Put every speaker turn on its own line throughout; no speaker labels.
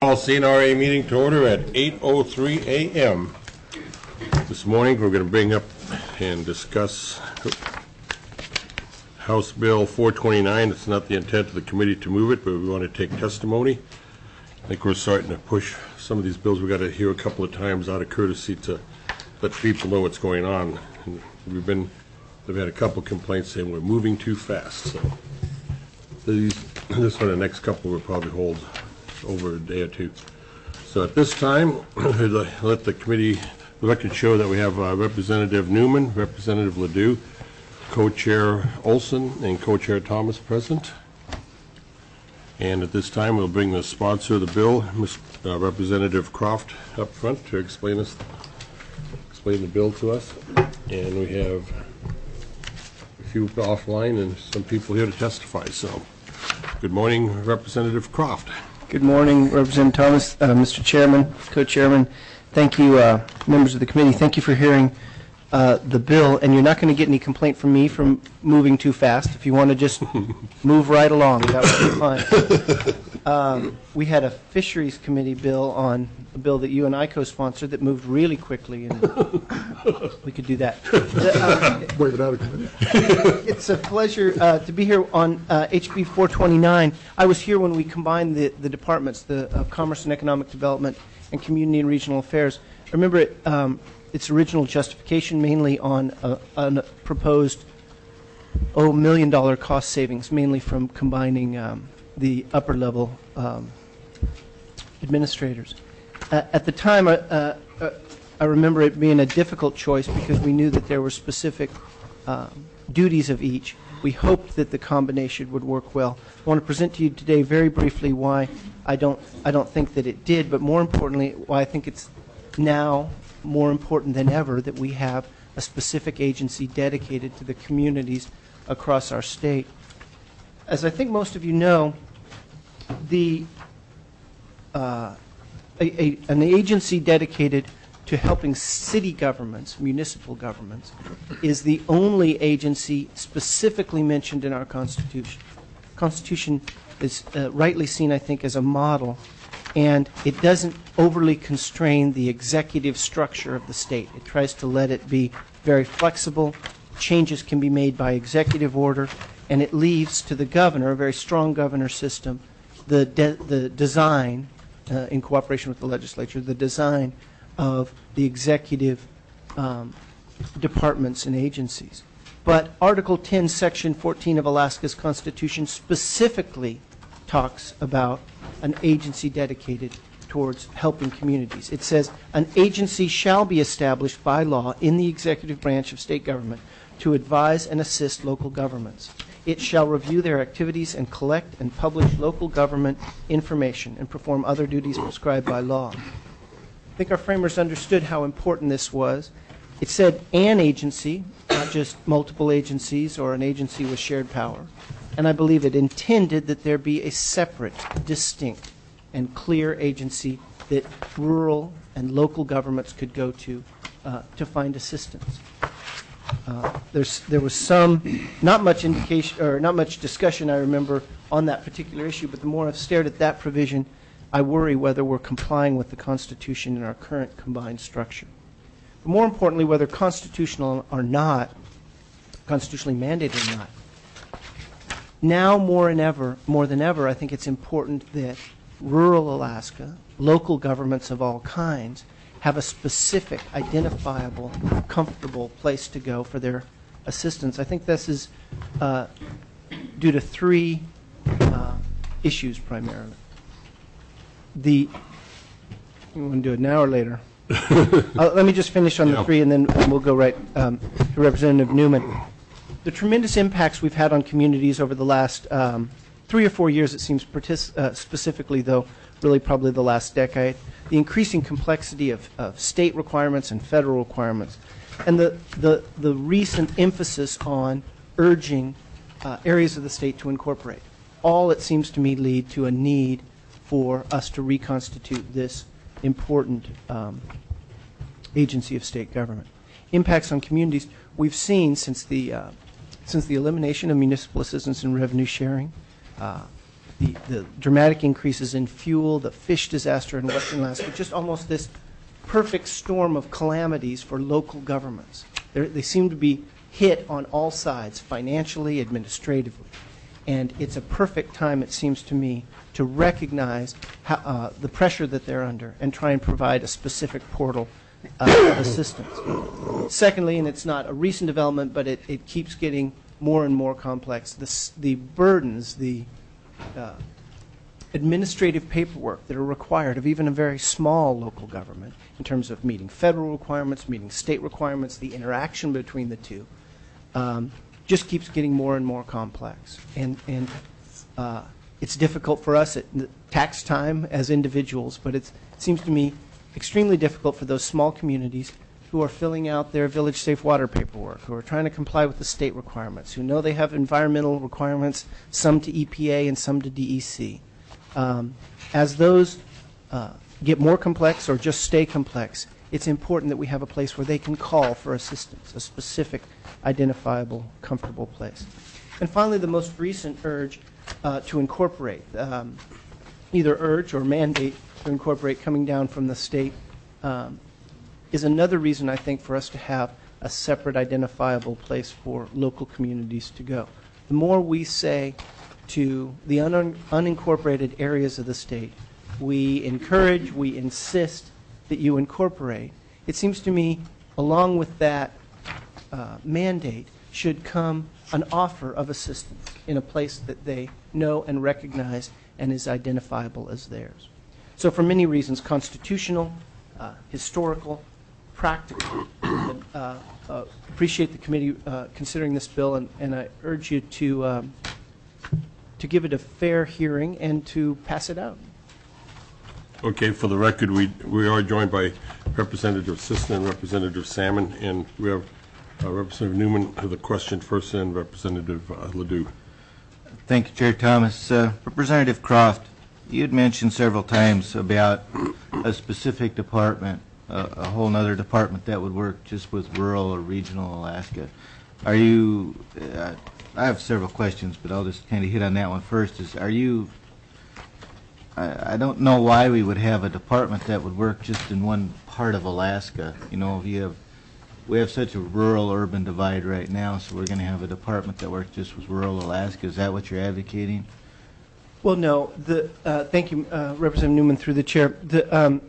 Call CNRA meeting to order at 8:03 a.m. This morning we're going to bring up and discuss House Bill 429. It's not the intent of the committee to move it, but we want to take testimony. I think we're starting to push some of these bills. We've got to hear a couple of times out of courtesy to let people know what's going on. And we've had a couple of complaints saying we're moving too fast. So this one, the next couple will probably hold over a day or two. So at this time, let the committee record show that we have Representative Newman, Representative Ledoux, Co-Chair Olson, and Co-Chair Thomas present. And at this time, we'll bring the sponsor of the bill, Representative Croft, up front to explain the bill to us. And we have a few offline and some people here to testify. So, good morning, Representative Croft.
Good morning, Representative Thomas, Mr. Chairman, Co-Chairman. Thank you, members of the committee. Thank you for hearing the bill. And you're not going to get any complaint from me from moving too fast. If you want to just move right along, that would be fine. We had a Fisheries Committee bill on a bill that you and I co-sponsored that moved really quickly, and we could do that.
Wait, without a committee.
It's a pleasure to be here on HB 429. I was here when we combined the departments, the Commerce and Economic Development and Community and Regional Affairs. Remember its original justification mainly on a proposed $1 million cost savings, mainly from combining the upper level administrators. At the time, I remember it being a difficult choice because we knew that there were specific duties of each. We hoped that the combination would work well. I want to present to you today very briefly why I don't think that it did, but more importantly, why I think it's now more important than ever that we have a specific agency dedicated to the communities across our state. As I think most of you know, an agency dedicated to helping city governments, municipal governments, is the only agency specifically mentioned in our Constitution. The Constitution is rightly seen, I think, as a model, and it doesn't overly constrain the executive structure of the state. It tries to let it be very flexible. Changes can be made by executive order, and it leaves to the governor, a very strong governor system, the design, in cooperation with the legislature, the design of the executive departments and agencies. But Article 10, Section 14 of Alaska's Constitution specifically talks about an agency dedicated towards helping communities. It says, an agency shall be established by law in the executive branch of state government to advise and assist local governments. It shall review their activities and collect and publish local government information and perform other duties prescribed by law. I think our framers understood how important this was. It said an agency, not just multiple agencies or an agency with shared power. And I believe it intended that there be a separate, distinct, and clear agency that rural and local governments could go to find assistance. There was not much indication or not much discussion, I remember, on that particular issue. But the more I've stared at that provision, I worry whether we're complying with the Constitution in our current combined structure. But more importantly, whether constitutional or not, constitutionally mandated or not. Now more than ever, I think it's important that rural Alaska, local governments of all kinds, have a specific, identifiable, comfortable place to go for their assistance. I think this is due to three issues primarily. You want to do it now or later? Let me just finish on the three, and then we'll go right to Representative Newman. The tremendous impacts we've had on communities over the last 3 or 4 years, it seems, specifically, though, really probably the last decade, the increasing complexity of state requirements and federal requirements, and the recent emphasis on urging areas of the state to incorporate. All, it seems to me, lead to a need for us to reconstitute this important agency of state government. Impacts on communities we've seen since the elimination of municipal assistance and revenue sharing, the dramatic increases in fuel, the fish disaster in Western Alaska, just almost this perfect storm of calamities for local governments. They seem to be hit on all sides, financially, administratively. And it's a perfect time, it seems to me, to recognize how, the pressure that they're under and try and provide a specific portal of assistance. Secondly, and it's not a recent development, but it keeps getting more and more complex, the burdens, the administrative paperwork that are required of even a very small local government in terms of meeting federal requirements, meeting state requirements, the interaction between the two, just keeps getting more and more complex. And it's difficult for us at tax time as individuals, but it seems to me extremely difficult for those small communities who are filling out their village safe water paperwork, who are trying to comply with the state requirements, who know they have environmental requirements, some to EPA and some to DEC. As those get more complex or just stay complex, it's important that we have a place where they can call for assistance, a specific, identifiable, comfortable place. And finally, the most recent urge to incorporate, either urge or mandate to incorporate coming down from the state, is another reason, I think, for us to have a separate identifiable place for local communities to go. The more we say to the unincorporated areas of the state, we encourage, we insist that you incorporate, it seems to me, along with that mandate, should come an offer of assistance in a place that they know and recognize and is identifiable as theirs. So for many reasons, constitutional, historical, practical, appreciate the committee considering this bill, and I urge you to give it a fair hearing and to pass it out.
Okay, for the record, we are joined by Representative Sisson and Representative Salmon, and we have Representative Newman with a question first, and Representative Ledoux.
Thank you, Chair Thomas. Representative Croft, you had mentioned several times about a specific department, a whole other department that would work just with rural or regional Alaska. Are you, I have several questions, but I'll just kind of hit on that one first. I don't know why we would have a department that would work just in one part of Alaska. You know, we have such a rural-urban divide right now, so we're going to have a department that works just with rural Alaska. Is that what you're advocating?
Well, no. Thank you, Representative Newman, through the chair. The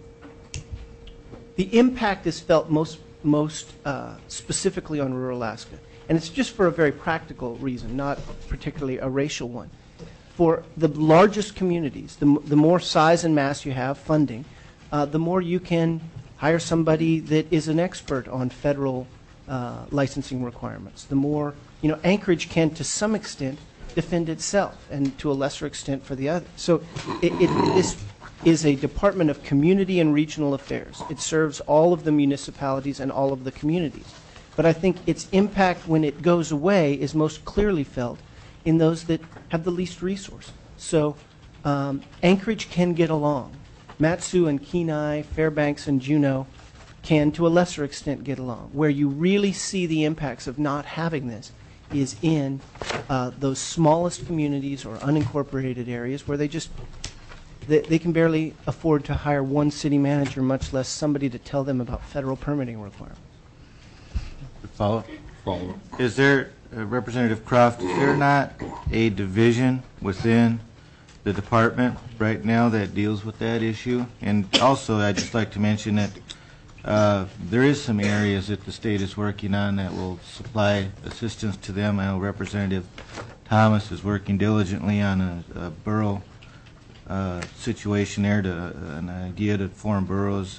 impact is felt most specifically on rural Alaska, and it's just for a very practical reason, not particularly a racial one. For the largest communities, the more size and mass you have, funding, the more you can hire somebody that is an expert on federal licensing requirements. The more, Anchorage can, to some extent, defend itself, and to a lesser extent for the other. So this is a Department of Community and Regional Affairs. It serves all of the municipalities and all of the communities. But I think its impact when it goes away is most clearly felt in those that have the least resources. So Anchorage can get along. Mat-Su and Kenai, Fairbanks and Juneau can, to a lesser extent, get along. Where you really see the impacts of not having this is in those smallest communities or unincorporated areas where they can barely afford to hire one city manager, much less somebody to tell them about federal permitting requirements.
Follow-up?
Follow-up.
Is there, Representative Croft, is there not a division within the department right now that deals with that issue? And also, I'd just like to mention that there is some areas that the state is working on that will supply assistance to them. I know Representative Thomas is working diligently on a borough situation there, an idea to form boroughs.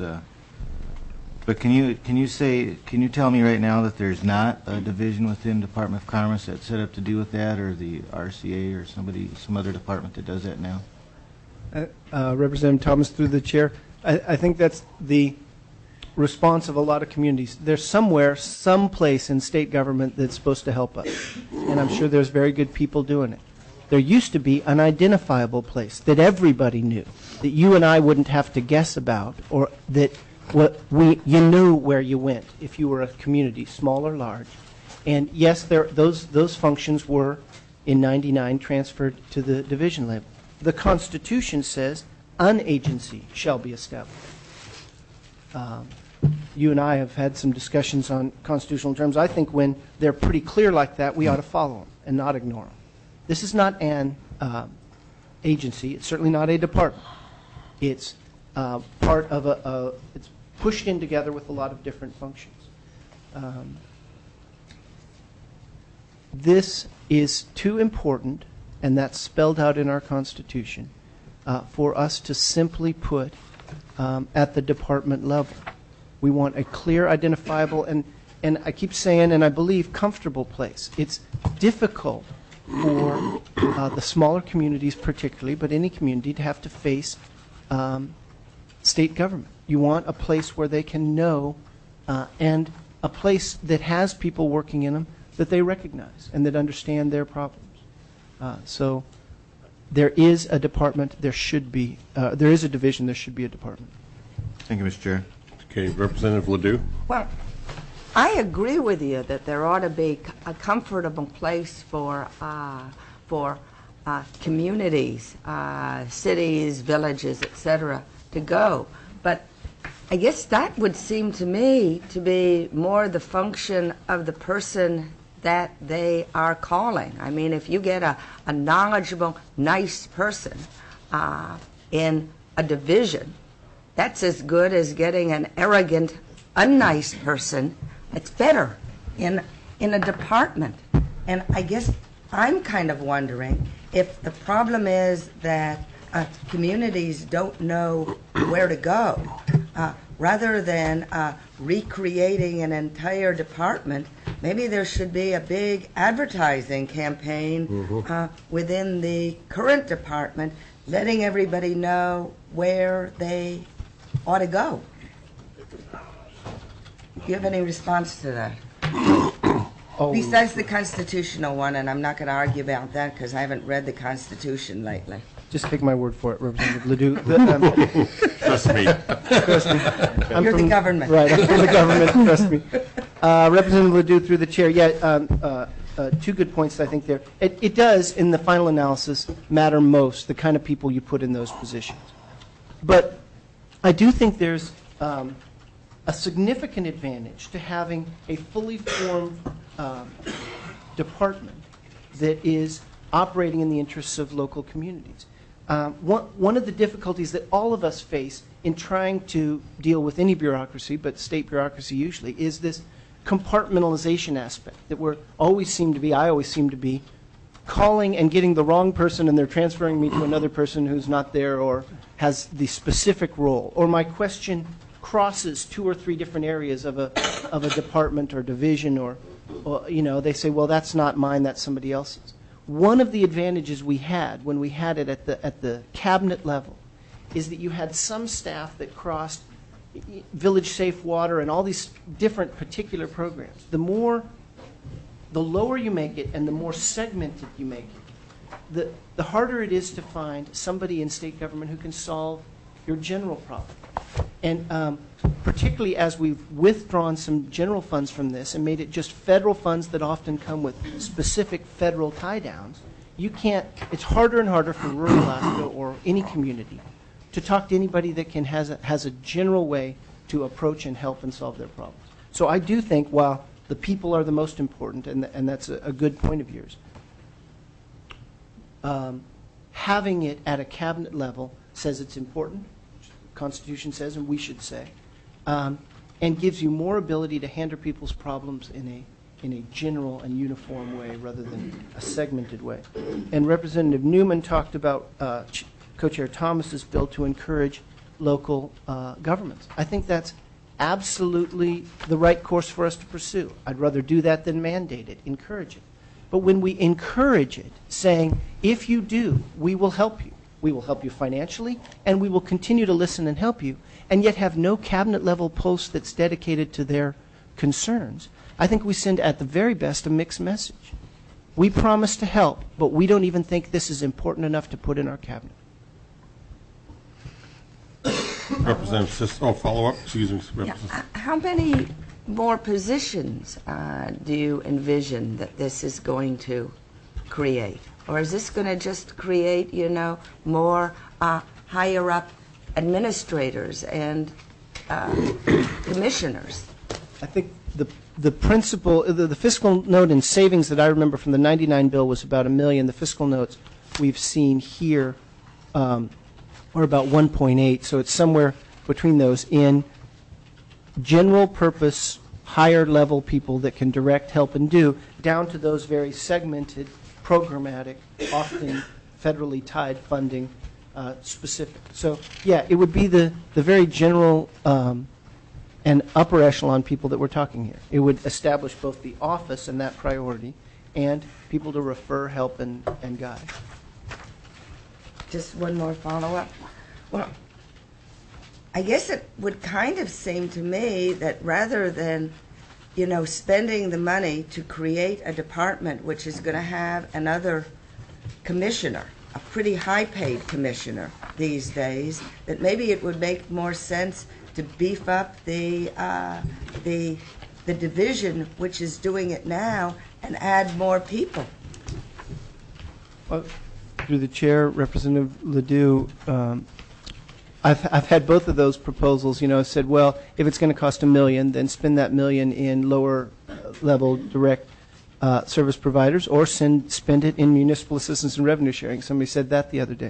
But can you tell me right now that there's not a division within Department of Commerce that's set up to do with that, or the RCA or some other department that does that now?
Representative Thomas, through the chair, I think that's the response of a lot of communities. There's someplace in state government that's supposed to help us, and I'm sure there's very good people doing it. There used to be an identifiable place that everybody knew, that you and I wouldn't have to guess about, or that you knew where you went if you were a community, small or large. And yes, those functions were in 99 transferred to the division level. The Constitution says an agency shall be established. You and I have had some discussions on constitutional terms. I think when they're pretty clear like that, we ought to follow them and not ignore them. This is not an agency. It's certainly not a department. It's part of it's pushed in together with a lot of different functions. This is too important, and that's spelled out in our Constitution, for us to simply put at the department level. We want a clear, identifiable, and I keep saying, and I believe, comfortable place. It's difficult for the smaller communities particularly, but any community, to have to face state government. You want a place where they can know, and a place that has people working in them that they recognize and that understand their problems. So there is a department, there should be, there is a division, there should be a department.
Thank you, Mr. Chair.
Okay, Representative Ledoux.
Well, I agree with you that there ought to be a comfortable place for communities, cities, villages, etc., to go. But I guess that would seem to me to be more the function of the person that they are calling. I mean, if you get a knowledgeable, nice person in a division, that's as good as getting an arrogant, unnice person. It's better in a department. And I guess I'm kind of wondering if the problem is that communities don't know where to go. Rather than recreating an entire department, maybe there should be a big advertising campaign within the current department, letting everybody know where they ought to go. Do you have any response to that? Besides the constitutional one, and I'm not going to argue about that because I haven't read the Constitution lately.
Just take my word for it, Representative Ledoux.
Trust me.
You're the government.
Right, I'm from the government, trust me. Representative Ledoux, through the chair, two good points, I think, there. It does, in the final analysis, matter most, the kind of people you put in those positions. But I do think there's a significant advantage to having a fully formed department that is operating in the interests of local communities. One of the difficulties that all of us face in trying to deal with any bureaucracy, but state bureaucracy usually, is this compartmentalization aspect that I always seem to be calling and getting the wrong person, and they're transferring me to another person who's not there or has the specific role. Or my question crosses 2 or 3 different areas of a department or division, or they say, well, that's not mine, that's somebody else's. One of the advantages we had when we had it at the cabinet level is that you had some staff that crossed Village Safe Water and all these different particular programs. The lower you make it and the more segmented you make it, the harder it is to find somebody in state government who can solve your general problem. And particularly as we've withdrawn some general funds from this and made it just federal funds that often come with specific federal tie-downs, it's harder and harder for rural Alaska or any community to talk to anybody that has a general way to approach and help and solve their problems. So I do think, while the people are the most important, and that's a good point of yours, having it at a cabinet level says it's important, Constitution says, and we should say, and gives you more ability to handle people's problems in a general and uniform way rather than a segmented way. And Representative Newman talked about Co-Chair Thomas's bill to encourage local governments. I think that's absolutely the right course for us to pursue. I'd rather do that than mandate it, encourage it. But when we encourage it, saying, if you do, we will help you. We will help you financially, and we will continue to listen and help you, and yet have no cabinet-level post that's dedicated to their concerns, I think we send, at the very best, a mixed message. We promise to help, but we don't even think this is important enough to put in our cabinet.
Representative Sisto, follow up. Excuse me, Representative.
How many more positions do you envision that this is going to create? Or is this going to just create, more higher-up administrators and commissioners?
I think the principle, the fiscal note and savings that I remember from the 99 bill was about $1 million. The fiscal notes we've seen here are about 1.8, so it's somewhere between those in general purpose, higher level people that can direct, help, and do, down to those very segmented, programmatic, often federally tied funding specific. So, yeah, it would be the very general and upper echelon people that we're talking here. It would establish both the office and that priority and people to refer, help, and guide.
Just one more follow-up. Well, I guess it would kind of seem to me that rather than, spending the money to create a department which is going to have another commissioner, a pretty high-paid commissioner these days, that maybe it would make more sense to beef up the division which is doing it now and add more people.
Well, through the chair, Representative Ledoux, I've had both of those proposals. Said, well, if it's going to cost $1 million, then spend that $1 million in lower level direct service providers, or spend it in municipal assistance and revenue sharing. Somebody said that the other day.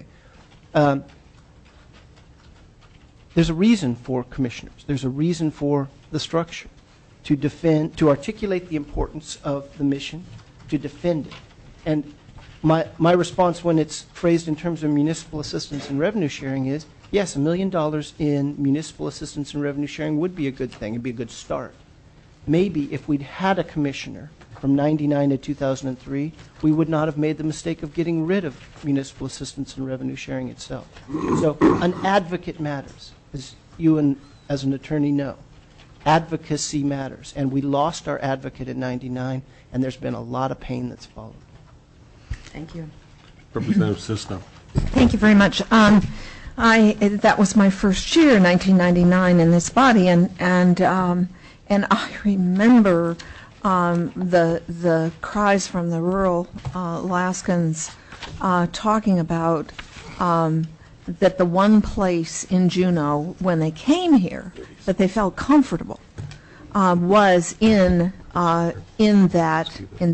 There's a reason for commissioners. There's a reason for the structure to defend, to articulate the importance of the mission, to defend it. And my response when it's phrased in terms of municipal assistance and revenue sharing is, yes, $1 million in municipal assistance and revenue sharing would be a good thing. It'd be a good start. Maybe if we'd had a commissioner from 99 to 2003, we would not have made the mistake of getting rid of municipal assistance and revenue sharing itself. So an advocate matters, as you and as an attorney know. Advocacy matters. And we lost our advocate in 99, and there's been a lot of pain that's followed.
Thank you.
Representative Cisno.
Thank you very much. That was my first year, 1999, in this body, and I remember the cries from the rural Alaskans talking about that the one place in Juneau when they came here that they felt comfortable was in that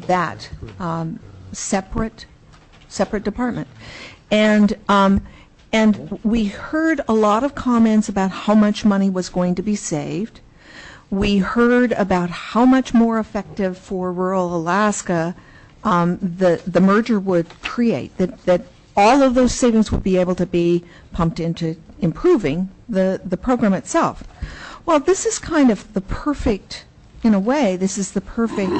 separate department, and we heard a lot of comments about how much money was going to be saved. We heard about how much more effective for rural Alaska the merger would create, that all of those savings would be able to be pumped into improving the program itself. Well, this is kind of the perfect, in a way, this is the perfect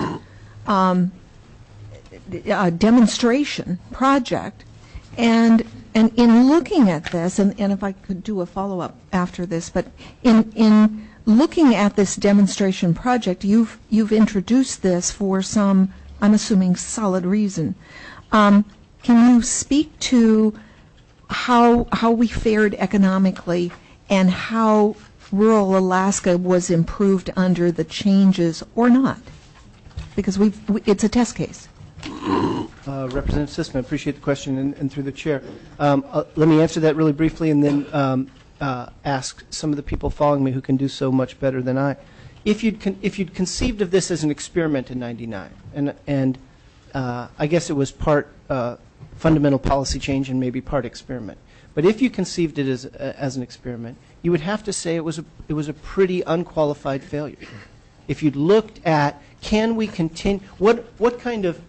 demonstration project. And in looking at this, and if I could do a follow-up after this, but in looking at this demonstration project, you've introduced this for some, I'm assuming, solid reason. Can you speak to how we fared economically and how rural Alaska was improved under the changes or not? Because it's a test case.
Representative Cisno, I appreciate the question, and through the chair. Let me answer that really briefly and then ask some of the people following me who can do so much better than I. If you'd conceived of this as an experiment in 99, and I guess it was part fundamental policy change and maybe part experiment, but if you conceived it as an experiment, you would have to say it was a pretty unqualified failure. If you'd looked at, can we continue, what kind of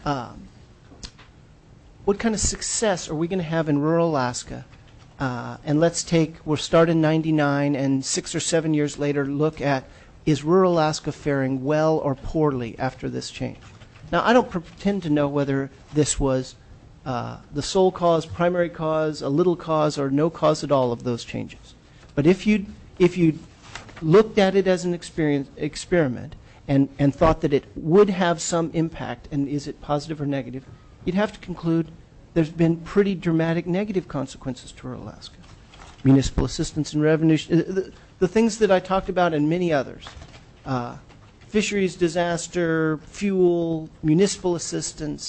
success are we going to have in rural Alaska? And we'll start in 99 and 6 or 7 years later look at, is rural Alaska faring well or poorly after this change? Now, I don't pretend to know whether this was the sole cause, primary cause, a little cause, or no cause at all of those changes. But if you'd looked at it as an experiment and thought that it would have some impact, and is it positive or negative, you'd have to conclude there's been pretty dramatic negative consequences to rural Alaska. Municipal assistance and revenue, the things that I talked about and many others, fisheries disaster, fuel, municipal assistance,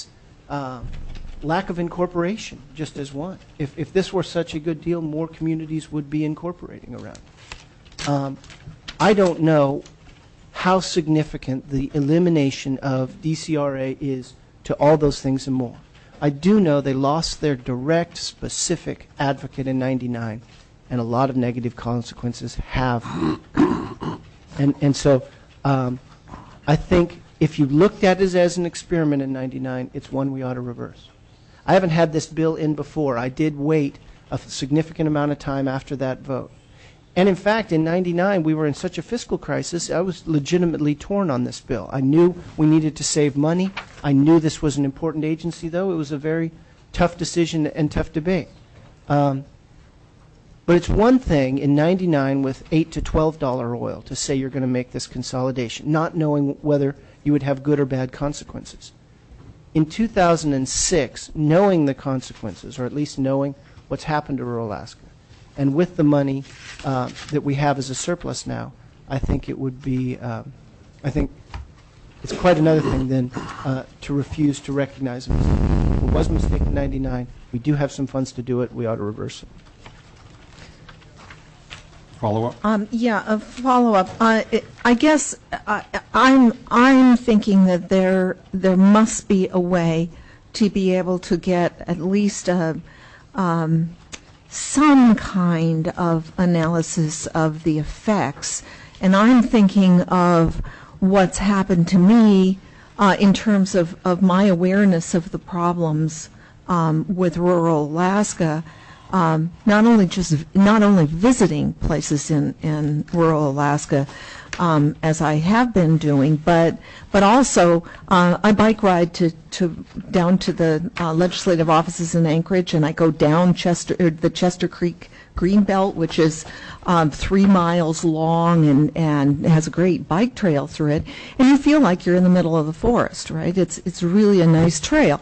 lack of incorporation, just as one. If this were such a good deal, more communities would be incorporating around it. I don't know how significant the elimination of DCRA is to all those things and more. I do know they lost their direct, specific advocate in '99, and a lot of negative consequences have. And so I think if you looked at it as an experiment in '99, it's one we ought to reverse. I haven't had this bill in before. I did wait a significant amount of time after that vote. And in fact, in '99, we were in such a fiscal crisis, I was legitimately torn on this bill. I knew we needed to save money. I knew this was an important agency, though. It was a very tough decision and tough debate. But it's one thing in '99 with $8 to $12 oil to say you're going to make this consolidation, not knowing whether you would have good or bad consequences. In 2006, knowing the consequences, or at least knowing what's happened to rural Alaska, and with the money that we have as a surplus now, I think it would be, I think it's quite another thing than to refuse to recognize a mistake. It was a mistake in '99. We do have some funds to do it. We ought to reverse it.
Follow-up?
Yeah, a follow-up. I guess I'm thinking that there must be a way to be able to get at least some kind of analysis of the effects. And I'm thinking of what's happened to me in terms of my awareness of the problems with rural Alaska. Not only visiting places in rural Alaska, as I have been doing, but also I bike ride down to the legislative offices in Anchorage, and I go down the Chester Creek Greenbelt, which is 3 miles long and has a great bike trail through it, and you feel like you're in the middle of the forest, right? It's really a nice trail.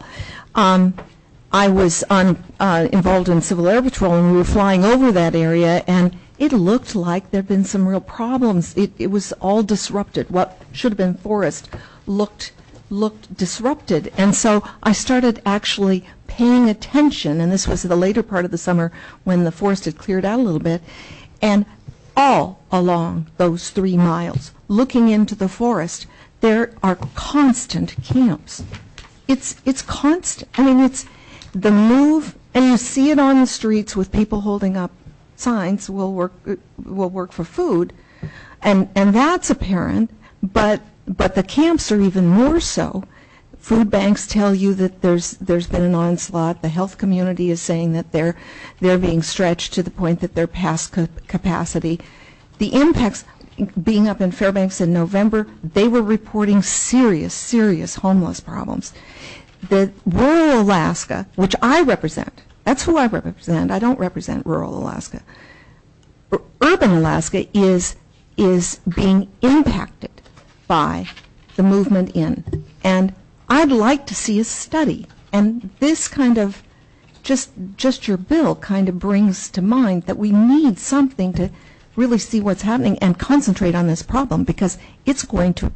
I was involved in Civil Air Patrol, and we were flying over that area, and it looked like there had been some real problems. It was all disrupted. What should have been forest looked disrupted. And so I started actually paying attention, and this was the later part of the summer when the forest had cleared out a little bit, and all along those 3 miles, looking into the forest, there are constant camps. It's constant. I mean, it's the move, and you see it on the streets with people holding up signs, will work for food, and that's apparent, but the camps are even more so. Food banks tell you that there's been an onslaught. The health community is saying that they're being stretched to the point that they're past capacity. The impacts, being up in Fairbanks in November, they were reporting serious homeless problems. The rural Alaska, which I represent, that's who I represent. I don't represent rural Alaska. Urban Alaska is being impacted by the movement in. And I'd like to see a study. And this kind of, just your bill kind of brings to mind that we need something to really see what's happening and concentrate on this problem, because it's going to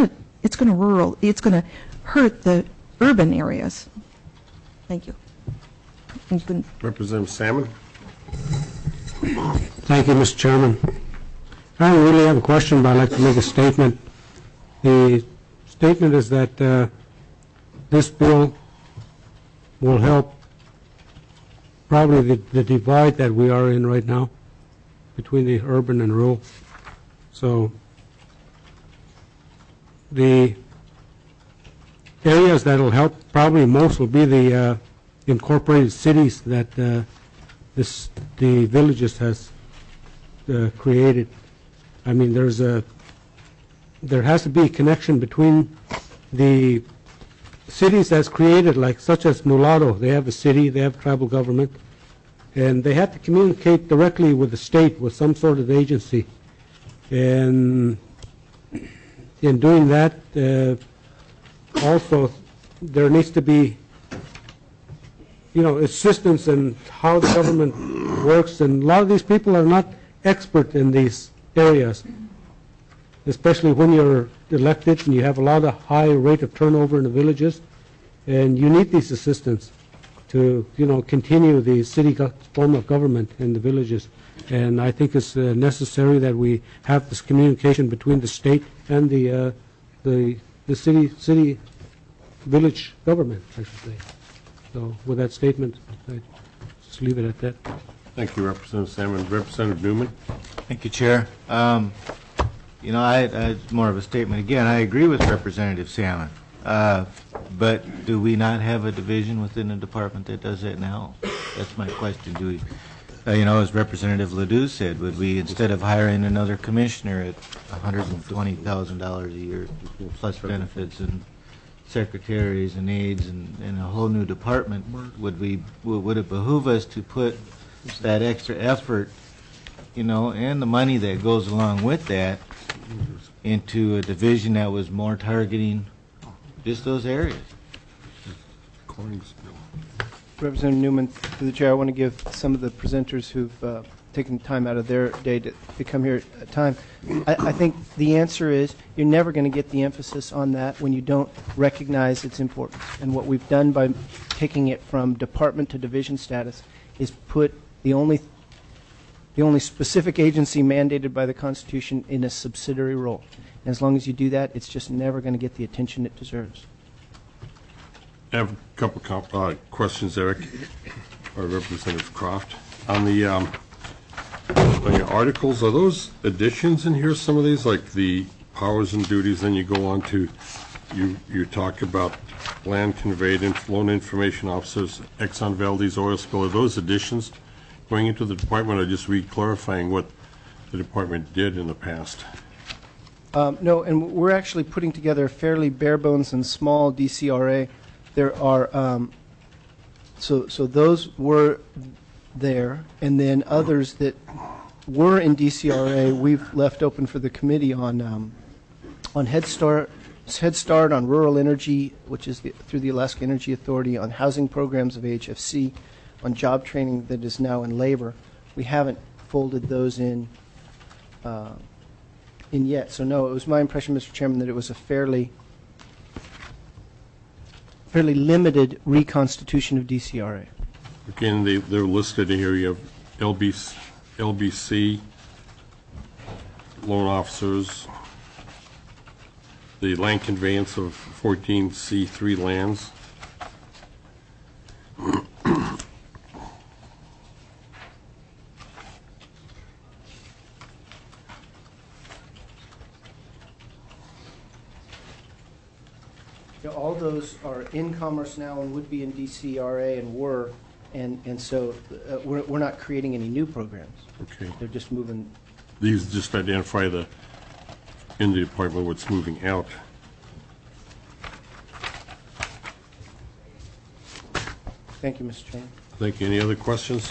hurt the urban areas. Thank you.
Representative Salmon?
Thank you, Mr. Chairman. I don't really have a question, but I'd like to make a statement. The statement is that this bill will help probably the divide that we are in right now between the urban and rural. So the areas that will help probably most will be the incorporated cities that the villages has created. I mean, there has to be a connection between the cities that's created, like such as Mulatto. They have a city, they have tribal government, and they have to communicate directly with the state, with some sort of agency. And in doing that, also there needs to be, assistance in how the government works, and a lot of these people are not expert in these areas, especially when you're elected and you have a lot of high rate of turnover in the villages. and you need these assistance to, continue the city form of government in the villages. And I think it's necessary that we have this communication between the state and the city village government, I should say. So with that statement, I just leave it at that.
Thank you, Representative Salmon. Representative Newman?
Thank you, Chair. I more of a statement again. I agree with Representative Salmon. But do we not have a division within the department that does that now? That's my question. Do we, as Representative Ledoux said, would we, instead of hiring another commissioner at $120,000 a year plus benefits and secretaries and aides and a whole new department, would it behoove us to put that extra effort, and the money that goes along with that into a division that was more targeting just those areas?
Representative Newman, through the chair, I want to give some of the presenters who've taken time out of their day to come here at time. I think the answer is you're never going to get the emphasis on that when you don't recognize its importance. And what we've done by taking it from department to division status is put the only specific agency mandated by the Constitution in a subsidiary role. And as long as you do that, it's just never going to get the attention it deserves.
I have a couple questions, Eric, or Representative Croft. On the articles, are those additions in here, some of these, like the powers and duties, then you go on to, you talk about land conveyed and loan information officers, Exxon Valdez oil spill, are those additions going into the department, or just re-clarifying what the department did in the past?
No, and we're actually putting together a fairly bare bones and small DCRA. There are, so those were there, and then others that were in DCRA we've left open for the committee on Head Start, on rural energy, which is through the Alaska Energy Authority, on housing programs of AHFC, on job training that is now in labor. We haven't folded those in yet. So no, it was my impression, Mr. Chairman, that it was a fairly limited reconstitution of DCRA.
Again, they're listed here. You have LBC, loan officers, the land conveyance of 14C3 lands.
Yeah, all those are in Commerce now and would be in DCRA and were, and so we're not creating any new programs.
Okay.
They're just moving.
These just identify in the department what's moving out.
Thank you, Mr. Chairman.
Thank you. Any other questions?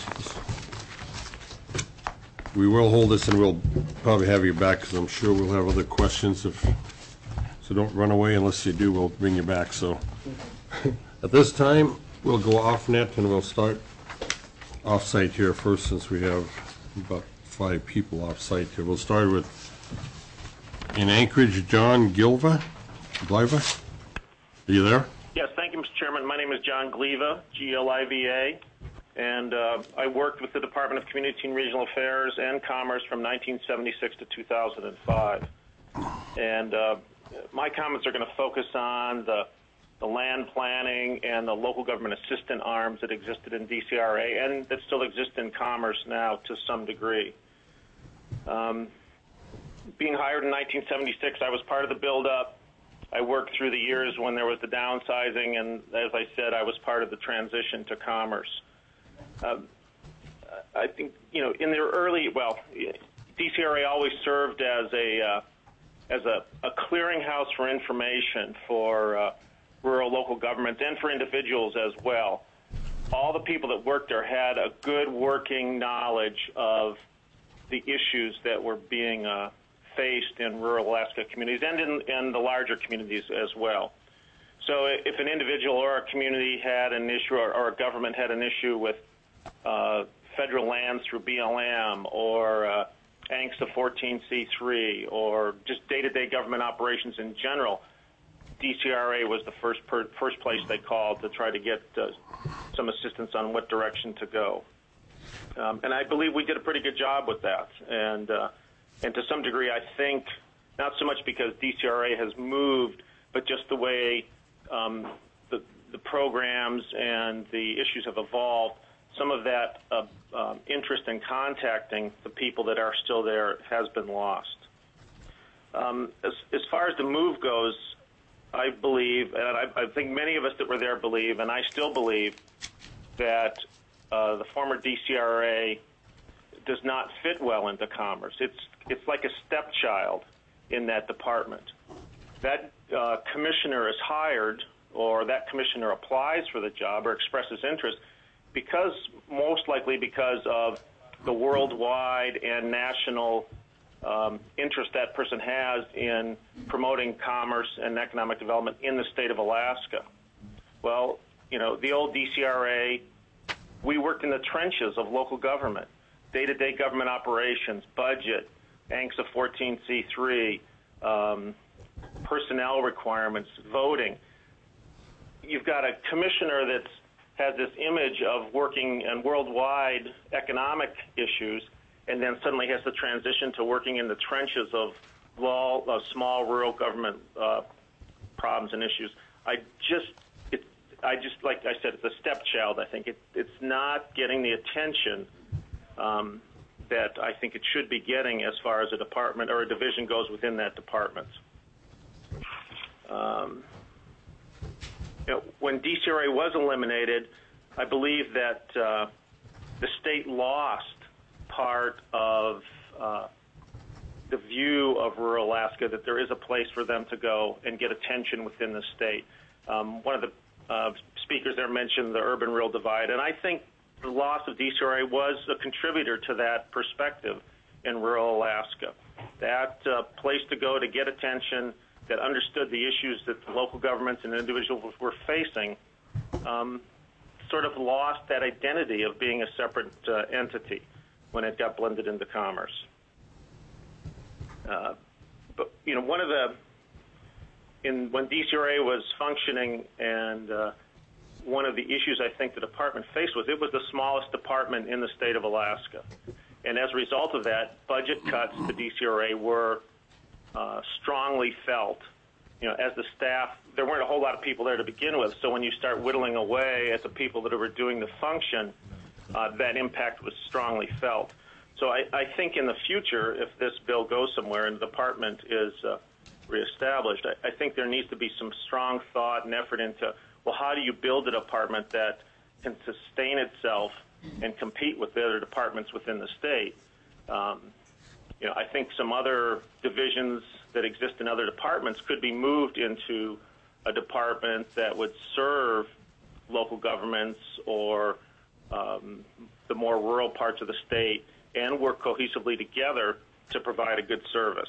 We will hold this, and we'll probably have you back, because I'm sure we'll have other questions. So don't run away. Unless you do, we'll bring you back. So at this time, we'll go off net, and we'll start off-site here first, since we have about 5 people off-site here. We'll start with, in Anchorage, John Gliva. Are you there?
Yes, thank you, Mr. Chairman. My name is John Gliva, G-L-I-V-A, and I worked with the Department of Community and Regional Affairs and Commerce from 1976 to 2005. And my comments are going to focus on the land planning and the local government assistant arms that existed in DCRA and that still exist in Commerce now to some degree. Being hired in 1976, I was part of the build-up. I worked through the years when there was the downsizing, and as I said, I was part of the transition to Commerce. I think, in their early, DCRA always served as a clearinghouse for information for rural local governments and for individuals as well. All the people that worked there had a good working knowledge of the issues that were being faced in rural Alaska communities and in the larger communities as well. So if an individual or a community had an issue or a government had an issue with federal lands through BLM or ANCSA 14C3 or just day-to-day government operations in general, DCRA was the first place they called to try to get some assistance on what direction to go. And I believe we did a pretty good job with that. And to some degree, I think, not so much because DCRA has moved, but just the way the programs and the issues have evolved, some of that interest in contacting the people that are still there has been lost. As far as the move goes, I believe, and I think many of us that were there believe, and I still believe, that the former DCRA does not fit well into Commerce. It's like a stepchild in that department. That commissioner is hired, or that commissioner applies for the job or expresses interest most likely because of the worldwide and national interest that person has in promoting commerce and economic development in the state of Alaska. Well, the old DCRA, we worked in the trenches of local government, day-to-day government operations, budget, ANCSA 14C3, personnel requirements, voting. You've got a commissioner that has this image of working in worldwide economic issues, and then suddenly has to transition to working in the trenches of small rural government problems and issues. I just, like I said, it's a stepchild. I think it's not getting the attention that I think it should be getting as far as a department or a division goes within that department. When DCRA was eliminated, I believe that the state lost part of the view of rural Alaska, that there is a place for them to go and get attention within the state. One of the speakers there mentioned the urban-rural divide, and I think the loss of DCRA was a contributor to that perspective in rural Alaska. That place to go to get attention, that understood the issues that the local governments and individuals were facing, sort of lost that identity of being a separate entity when it got blended into Commerce. But one of when DCRA was functioning, and one of the issues I think the department faced was it was the smallest department in the state of Alaska, and as a result of that, budget cuts to DCRA were strongly felt. As the staff, there weren't a whole lot of people there to begin with, so when you start whittling away at the people that were doing the function, that impact was strongly felt. So I think in the future, if this bill goes somewhere and the department is reestablished, I think there needs to be some strong thought and effort into, well, how do you build a department that can sustain itself and compete with the other departments within the state? I think some other divisions that exist in other departments could be moved into a department that would serve local governments or the more rural parts of the state and work cohesively together to provide a good service.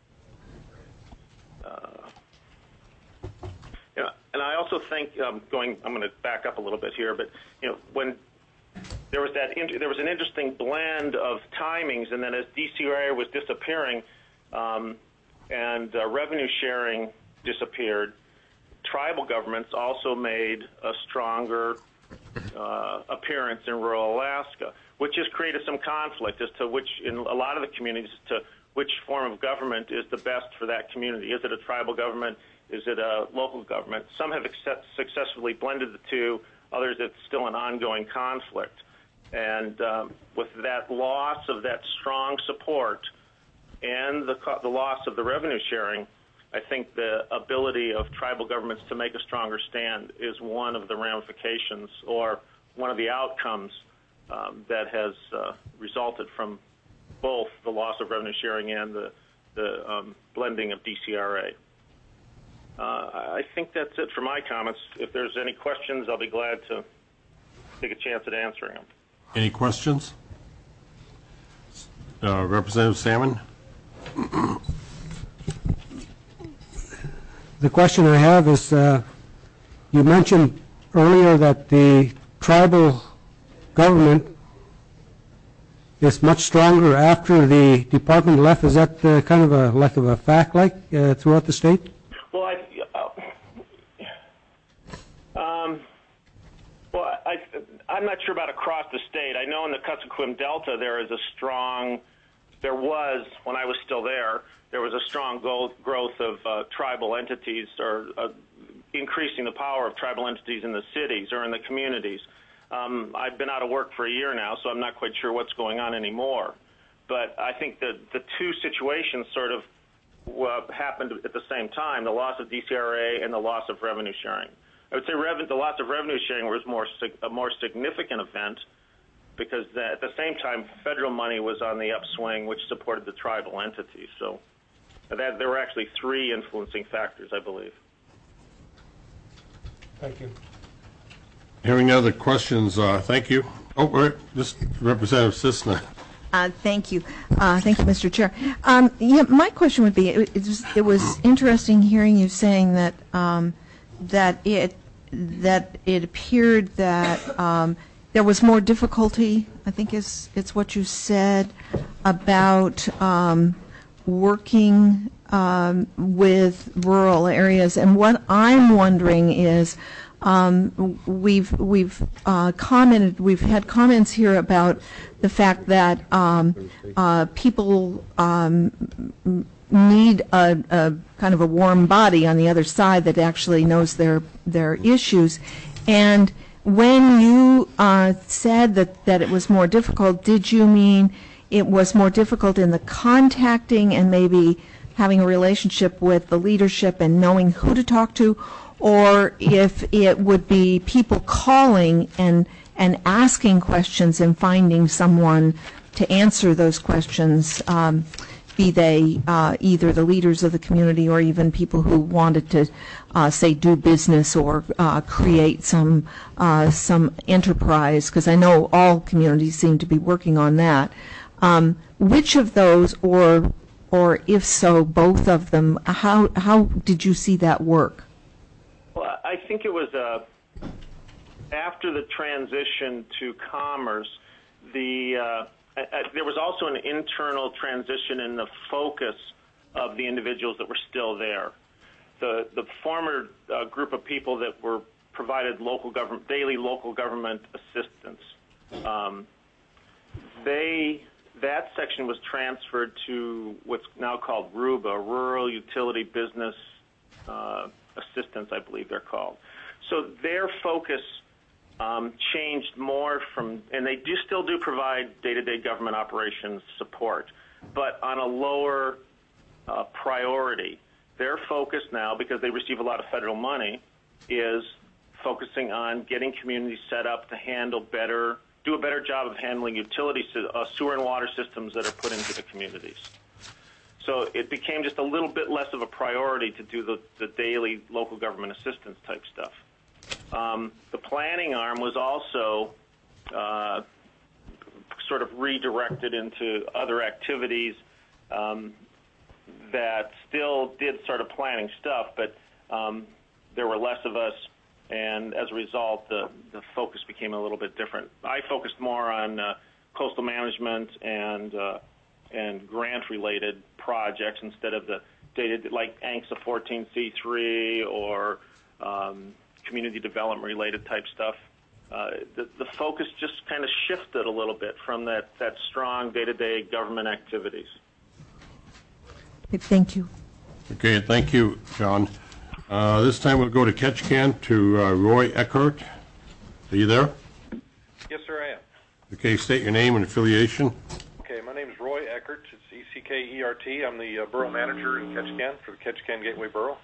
And I also think, I'm going to back up a little bit here, but when there was an interesting blend of timings, and then as DCRA was disappearing and revenue sharing disappeared, tribal governments also made a stronger appearance in rural Alaska, which has created some conflict as to which, in a lot of the communities, to which form of government is the best for that community. Is it a tribal government? Is it a local government? Some have successfully blended the two. Others, it's still an ongoing conflict. And with that loss of that strong support and the loss of the revenue sharing, I think the ability of tribal governments to make a stronger stand is one of the ramifications or one of the outcomes that has resulted from both the loss of revenue sharing and the blending of DCRA. I think that's it for my comments. If there's any questions, I'll be glad to take a chance at answering them.
Any questions? Representative Salmon?
The question I have is, you mentioned earlier that the tribal government is much stronger after the department left. Is that kind of like a fact throughout the state?
Well, Well, I'm not sure about across the state. I know in the Kuskokwim Delta there was, when I was still there was a strong growth of tribal entities, or increasing the power of tribal entities in the cities or in the communities. I've been out of work for a year now, so I'm not quite sure what's going on anymore. But I think that the two situations sort of happened at the same time, the loss of DCRA and the loss of revenue sharing. I would say the loss of revenue sharing was a more significant event, because at the same time, federal money was on the upswing, which supported the tribal entities. So there were actually three influencing factors, I believe.
Thank you.
Hearing other questions, thank you. Oh, wait, this Representative Cisna.
Thank you. Thank you, Mr. Chair. My question would be, it was interesting hearing you saying that it appeared that there was more difficulty, I think it's what you said, about working with rural areas. And what I'm wondering is, we've had comments here about the fact that people need a kind of a warm body on the other side that actually knows their issues. And when you said that it was more difficult, did you mean it was more difficult in the contacting and maybe having a relationship with the leadership and knowing who to talk to, or if it would be people calling and asking questions and finding someone to answer those questions, be they either the leaders of the community or even people who wanted to, say, do business or create some enterprise, because I know all communities seem to be working on that. Which of those, or if so, both of them, how did you see that work?
Well, I think it was after the transition to commerce, there was also an internal transition in the focus of the individuals that were still there. The former group of people that were provided daily local government assistance, that section was transferred to what's now called RUBA, Rural Utility Business Assistance, I believe they're called. So their focus changed more from, and they still do provide day-to-day government operations support, but on a lower priority. Their focus now, because they receive a lot of federal money, is focusing on getting communities set up to do a better job of handling utilities, sewer and water systems that are put into the communities. So it became just a little bit less of a priority to do the daily local government assistance type stuff. The planning arm was also sort of redirected into other activities that still did sort of planning stuff, but there were less of us, and as a result, the focus became a little bit different. I focused more on coastal management and grant-related projects instead of the data like ANCSA 14C3 or community development-related type stuff. The focus just kind of shifted a little bit from that strong day-to-day government activities.
Thank you.
Okay, thank you, John. This time we'll go to Ketchikan to Roy Eckert. Are you there?
Yes, sir, I am.
Okay, state your name and affiliation.
Okay, my name is Roy Eckert. It's E-C-K-E-R-T. I'm the borough manager in Ketchikan for the Ketchikan Gateway Borough.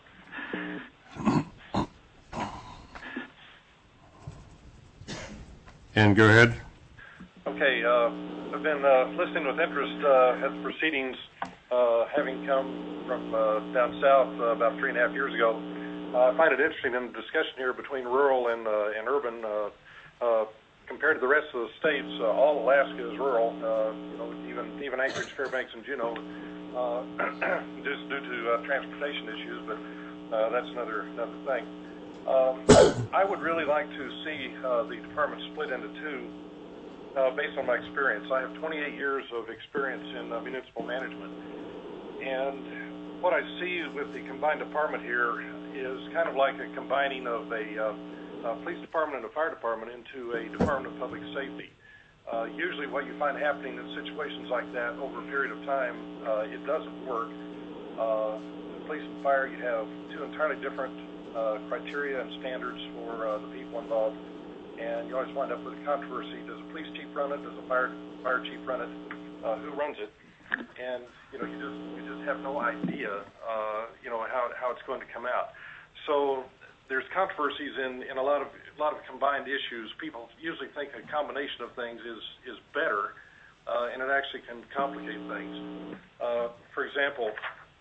And go ahead.
Okay, I've been listening with interest at the proceedings, having come from down south about 3.5 years ago. I find it interesting in the discussion here between rural and urban. Compared to the rest of the states, all Alaska is rural. Even Anchorage, Fairbanks, and Juneau, just due to transportation issues. But that's another thing. I would really like to see the department split into two, based on my experience. I have 28 years of experience in municipal management, and what I see with the combined department here is kind of like a combining of a police department and a fire department into a Department of Public Safety. Usually what you find happening in situations like that over a period of time, it doesn't work. Police and fire, you have two entirely different criteria and standards for the people involved, and you always wind up with a controversy. Does a police chief run it? Does a fire chief run it? Who runs it? And you just have no idea how it's going to come out. So there's controversies in a lot of combined issues. People usually think a combination of things is better, and it actually can complicate things. For example,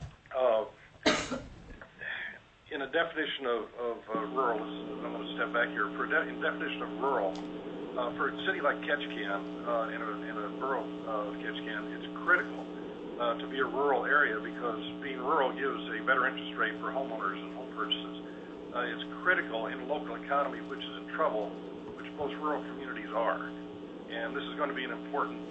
in a definition of rural, I'm going to step back here. In definition of rural, for a city like Ketchikan, in a borough of Ketchikan, it's critical to be a rural area because being rural gives a better interest rate for homeowners and home purchases. It's critical in a local economy which is in trouble, which most rural communities are. And this is going to be an important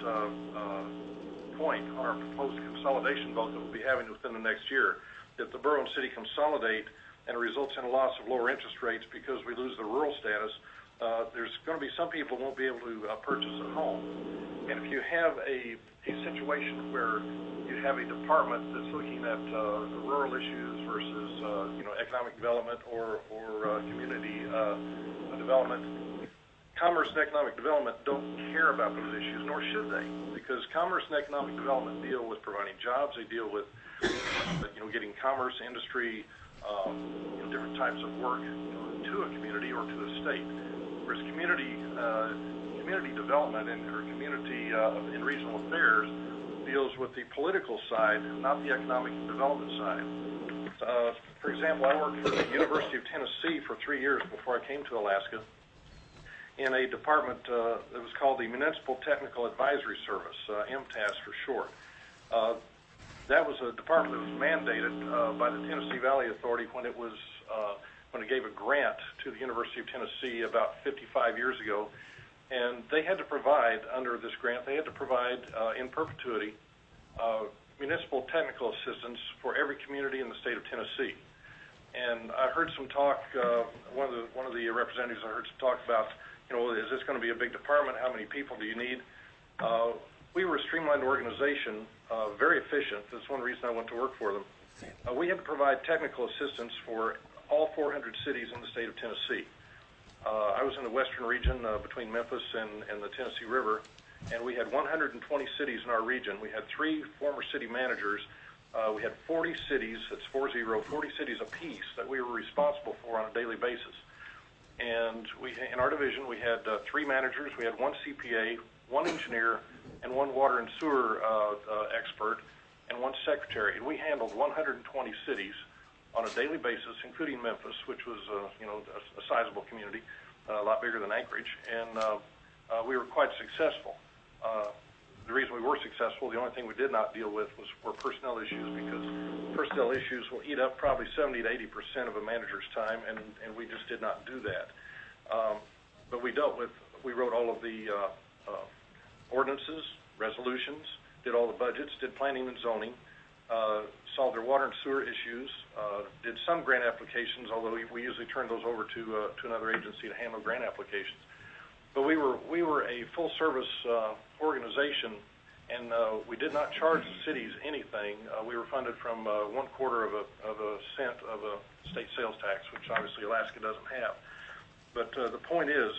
point on our proposed consolidation vote that we'll be having within the next year. If the borough and city consolidate and it results in a loss of lower interest rates because we lose the rural status, there's going to be some people who won't be able to purchase a home. And if you have a situation where you have a department that's looking at the rural issues versus economic development or community development, commerce and economic development don't care about those issues, nor should they, because commerce and economic development deal with providing jobs. They deal with getting commerce, industry, different types of work to a community or to a state. Whereas community development or community in regional affairs deals with the political side, not the economic development side. For example, I worked for the University of Tennessee for 3 years before I came to Alaska in a department that was called the Municipal Technical Advisory Service, MTAS for short. That was a department that was mandated by the Tennessee Valley Authority when it gave a grant to the University of Tennessee about 55 years ago. And they had to provide, under this grant, they had to provide in perpetuity municipal technical assistance for every community in the state of Tennessee. And I heard some talk, one of the representatives I heard some talk about, is this going to be a big department? How many people do you need? We were a streamlined organization, very efficient. That's one reason I went to work for them. We had to provide technical assistance for all 400 cities in the state of Tennessee. I was in the western region between Memphis and the Tennessee River, and we had 120 cities in our region. We had 3 former city managers. We had 40 cities, that's 40 cities apiece that we were responsible for on a daily basis. And in our division, we had 3 managers. We had 1 CPA, 1 engineer, and 1 water and sewer expert, and 1 secretary. And we handled 120 cities on a daily basis, including Memphis, which was a sizable community, a lot bigger than Anchorage, and we were quite successful. The reason we were successful, the only thing we did not deal with were personnel issues, because personnel issues will eat up probably 70 to 80% of a manager's time, and we just did not do that. But we wrote all of the ordinances, resolutions, did all the budgets, did planning and zoning, solved their water and sewer issues, did some grant applications, although we usually turned those over to another agency to handle grant applications. But we were a full-service organization, and we did not charge the cities anything. We were funded from 1/4 of a cent of a state sales tax, which obviously Alaska doesn't have. But the point is,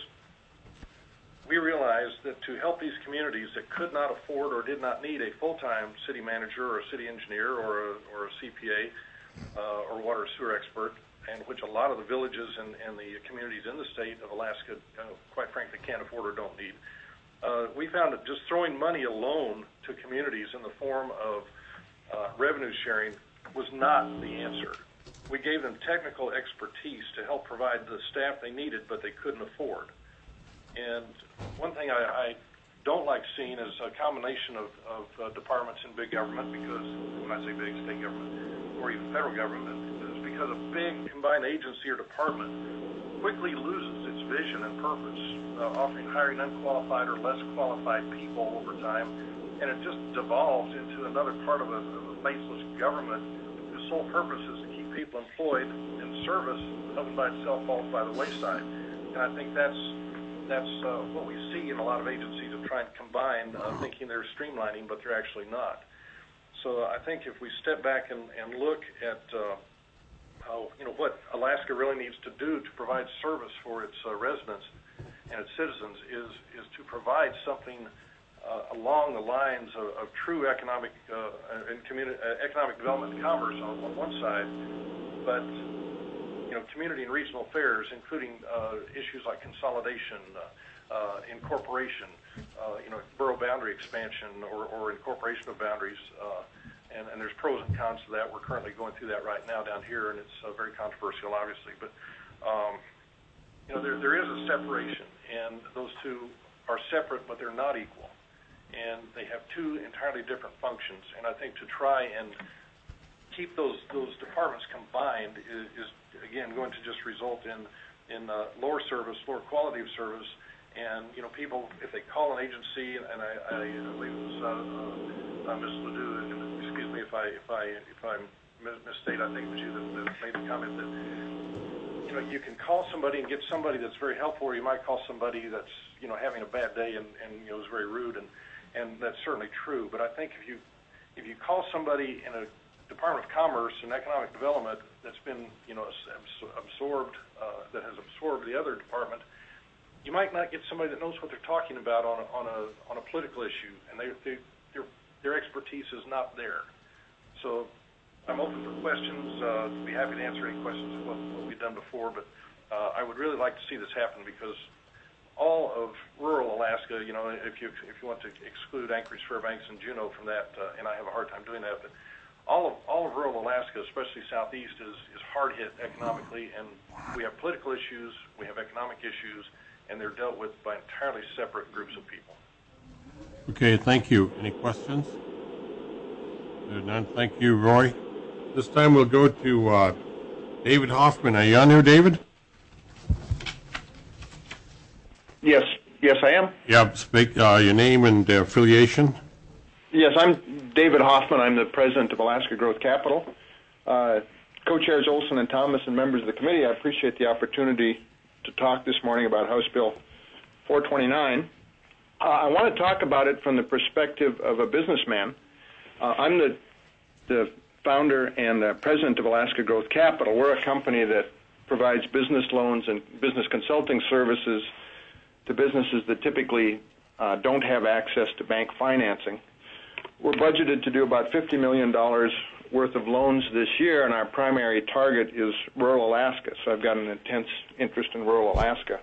we realized that to help these communities that could not afford or did not need a full-time city manager or a city engineer or a CPA or water and sewer expert, and which a lot of the villages and the communities in the state of Alaska, quite frankly, can't afford or don't need. We found that just throwing money alone to communities in the form of revenue sharing was not the answer. We gave them technical expertise to help provide the staff they needed, but they couldn't afford. And one thing I don't like seeing is a combination of departments in big government, because when I say big, state government or even federal government, is because a big combined agency or department quickly loses its vision and purpose, often hiring unqualified or less qualified people over time, and it just devolves into another part of a faceless government whose sole purpose is to keep people employed, and service, of and by itself, falls by the wayside. And I think that's what we see in a lot of agencies of trying to combine, thinking they're streamlining, but they're actually not. So I think if we step back and look at how, what Alaska really needs to do to provide service for its residents and its citizens is to provide something along the lines of true economic economic development and commerce on one side, but community and regional affairs, including issues like consolidation, incorporation, borough boundary expansion or incorporation of boundaries, and there's pros and cons to that. We're currently going through that right now down here, and it's very controversial, obviously. But there is a separation, and those two are separate, but they're not equal, and they have two entirely different functions. And I think to try and keep those departments combined is again going to just result in lower service, lower quality of service. And people, if they call an agency, and I believe it was Ms. Ledoux, and excuse me if I misstate, I think it was you that made the comment that you can call somebody and get somebody that's very helpful, or you might call somebody that's having a bad day and is very rude, and that's certainly true. But I think if you call somebody in a Department of Commerce and Economic Development that's been absorbed, that has absorbed the other department, you might not get somebody that knows what they're talking about on a political issue, and their expertise is not there. So I'm open for questions. I'd be happy to answer any questions of what we've done before, but I would really like to see this happen, because all of rural Alaska, if you want to exclude Anchorage, Fairbanks, and Juneau from that, and I have a hard time doing that, but all of rural Alaska, especially southeast, is hard hit economically, and we have political issues, we have economic issues, and they're dealt with by entirely separate groups of people.
Okay, thank you. Any questions? There are none. Thank you, Roy. This time we'll go to David Hoffman. Are you on there, David?
Yes, I am.
Yeah, speak your name and affiliation.
Yes, I'm David Hoffman. I'm the president of Alaska Growth Capital. Co-chairs Olson and Thomas and members of the committee, I appreciate the opportunity to talk this morning about House Bill 429. I want to talk about it from the perspective of a businessman. I'm the founder and the president of Alaska Growth Capital. We're a company that provides business loans and business consulting services to businesses that typically don't have access to bank financing. We're budgeted to do about $50 million worth of loans this year, and our primary target is rural Alaska, so I've got an intense interest in rural Alaska.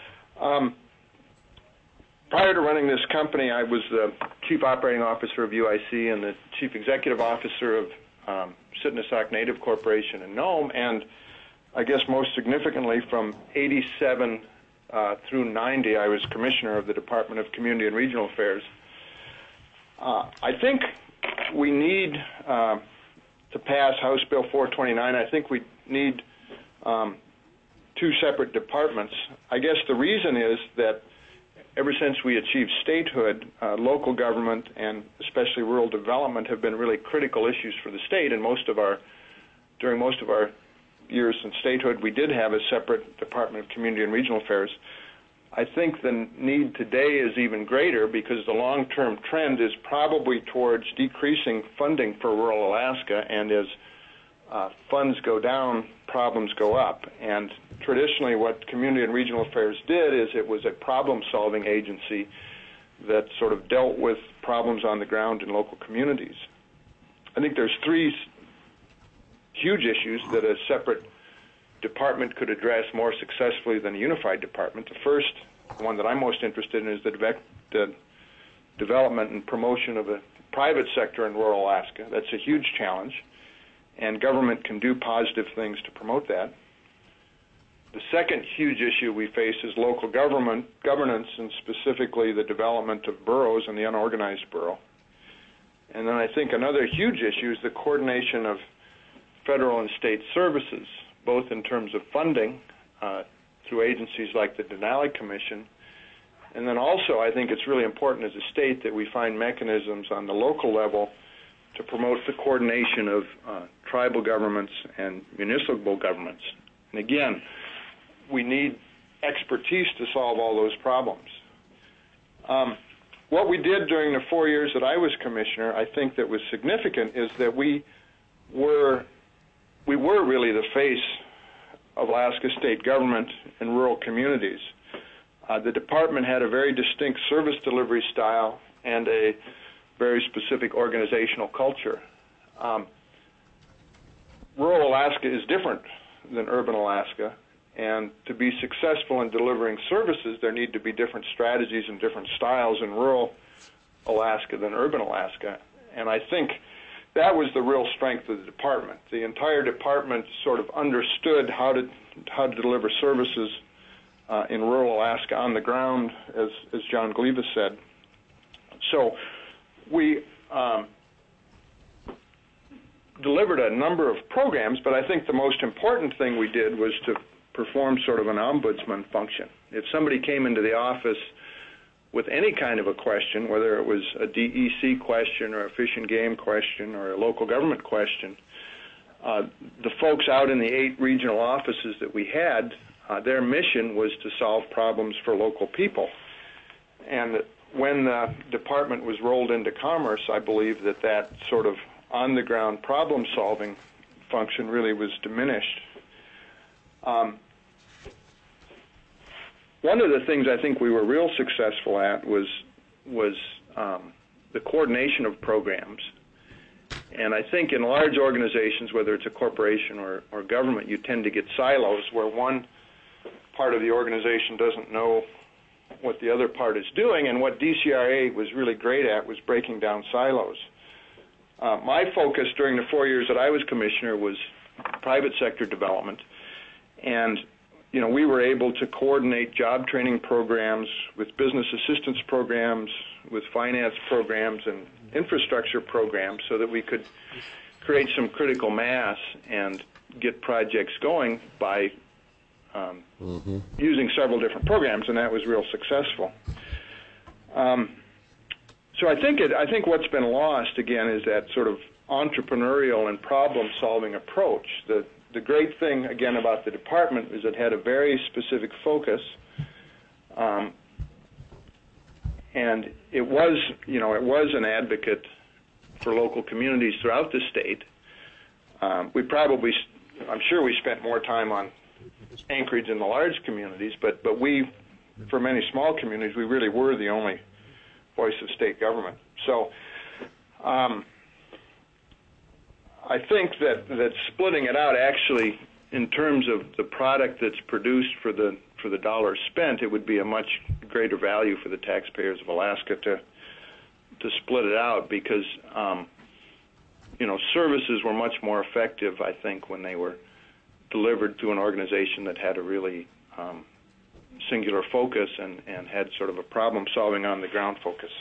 Prior to running this company, I was the chief operating officer of UIC and the chief executive officer of Sitnasak Native Corporation in Nome, and I guess most significantly from 87 through 90, I was commissioner of the Department of Community and Regional Affairs. I think we need to pass House Bill 429. I think we need two separate departments. I guess the reason is that ever since we achieved statehood, local government and especially rural development have been really critical issues for the state, and during most of our years in statehood, we did have a separate Department of Community and Regional Affairs. I think the need today is even greater because the long-term trend is probably towards decreasing funding for rural Alaska, and as funds go down, problems go up. And traditionally what Community and Regional Affairs did is it was a problem-solving agency that sort of dealt with problems on the ground in local communities. I think there's three huge issues that a separate department could address more successfully than a unified department. The first, the one that I'm most interested in, is the development and promotion of a private sector in rural Alaska. That's a huge challenge, and government can do positive things to promote that. The second huge issue we face is local governance, and specifically the development of boroughs and the unorganized borough. And then I think another huge issue is the coordination of federal and state services, both in terms of funding through agencies like the Denali Commission, and then also I think it's really important as a state that we find mechanisms on the local level to promote the coordination of tribal governments and municipal governments. And again, we need expertise to solve all those problems. What we did during the 4 years that I was commissioner, I think that was significant, is that we were really the face of Alaska state government in rural communities. The department had a very distinct service delivery style and a very specific organizational culture. Rural Alaska is different than urban Alaska, and to be successful in delivering services, there need to be different strategies and different styles in rural Alaska than urban Alaska. And I think that was the real strength of the department. The entire department sort of understood how to deliver services in rural Alaska on the ground, as John Gleva said. So we delivered a number of programs, but I think the most important thing we did was to perform sort of an ombudsman function. If somebody came into the office with any kind of a question, whether it was a DEC question or a fish and game question or a local government question, the folks out in the 8 regional offices that we had, their mission was to solve problems for local people. And when the department was rolled into Commerce, I believe that sort of on-the-ground problem-solving function really was diminished. One of the things I think we were real successful at was the coordination of programs. And I think in large organizations, whether it's a corporation or government, you tend to get silos where one part of the organization doesn't know what the other part is doing, and what DCRA was really great at was breaking down silos. My focus during the 4 years that I was commissioner was private sector development, and we were able to coordinate job training programs with business assistance programs, with finance programs and infrastructure programs so that we could create some critical mass and get projects going by using several different programs, and that was real successful. So I think what's been lost, again, is that sort of entrepreneurial and problem-solving approach. The great thing, again, about the department is it had a very specific focus, and it was an advocate for local communities throughout the state. I'm sure we spent more time on Anchorage in the large communities, but we, for many small communities, we really were the only voice of state government. So I think that splitting it out actually, in terms of the product that's produced for the dollars spent, it would be a much greater value for the taxpayers of Alaska to split it out, because services were much more effective, I think, when they were delivered to an organization that had a really singular focus and had sort of a problem-solving on-the-ground focus.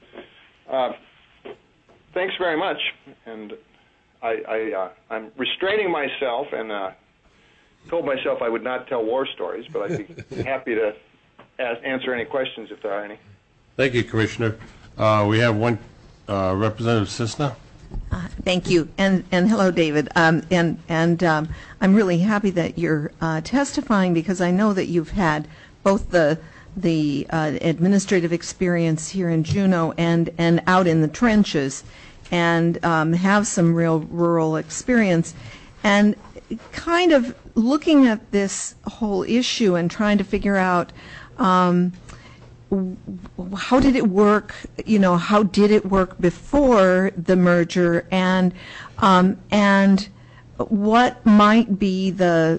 Thanks very much, and I'm restraining myself and told myself I would not tell war stories, but I'd be happy to answer any questions if there are any.
Thank you, Commissioner. We have one Representative Cisna.
Thank you, and hello, David. I'm really happy that you're testifying, because I know that you've had both the administrative experience here in Juneau and out in the trenches, and have some real rural experience, and kind of looking at this whole issue and trying to figure out how did it work, how did it work before the merger, and what might be the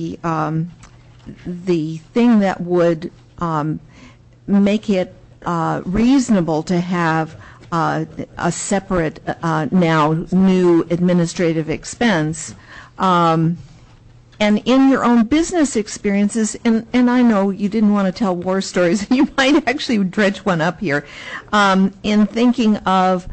thing that would make it reasonable to have a separate now new administrative expense. And in your own business experiences, and I know you didn't want to tell war stories, and you might actually dredge one up here, in thinking of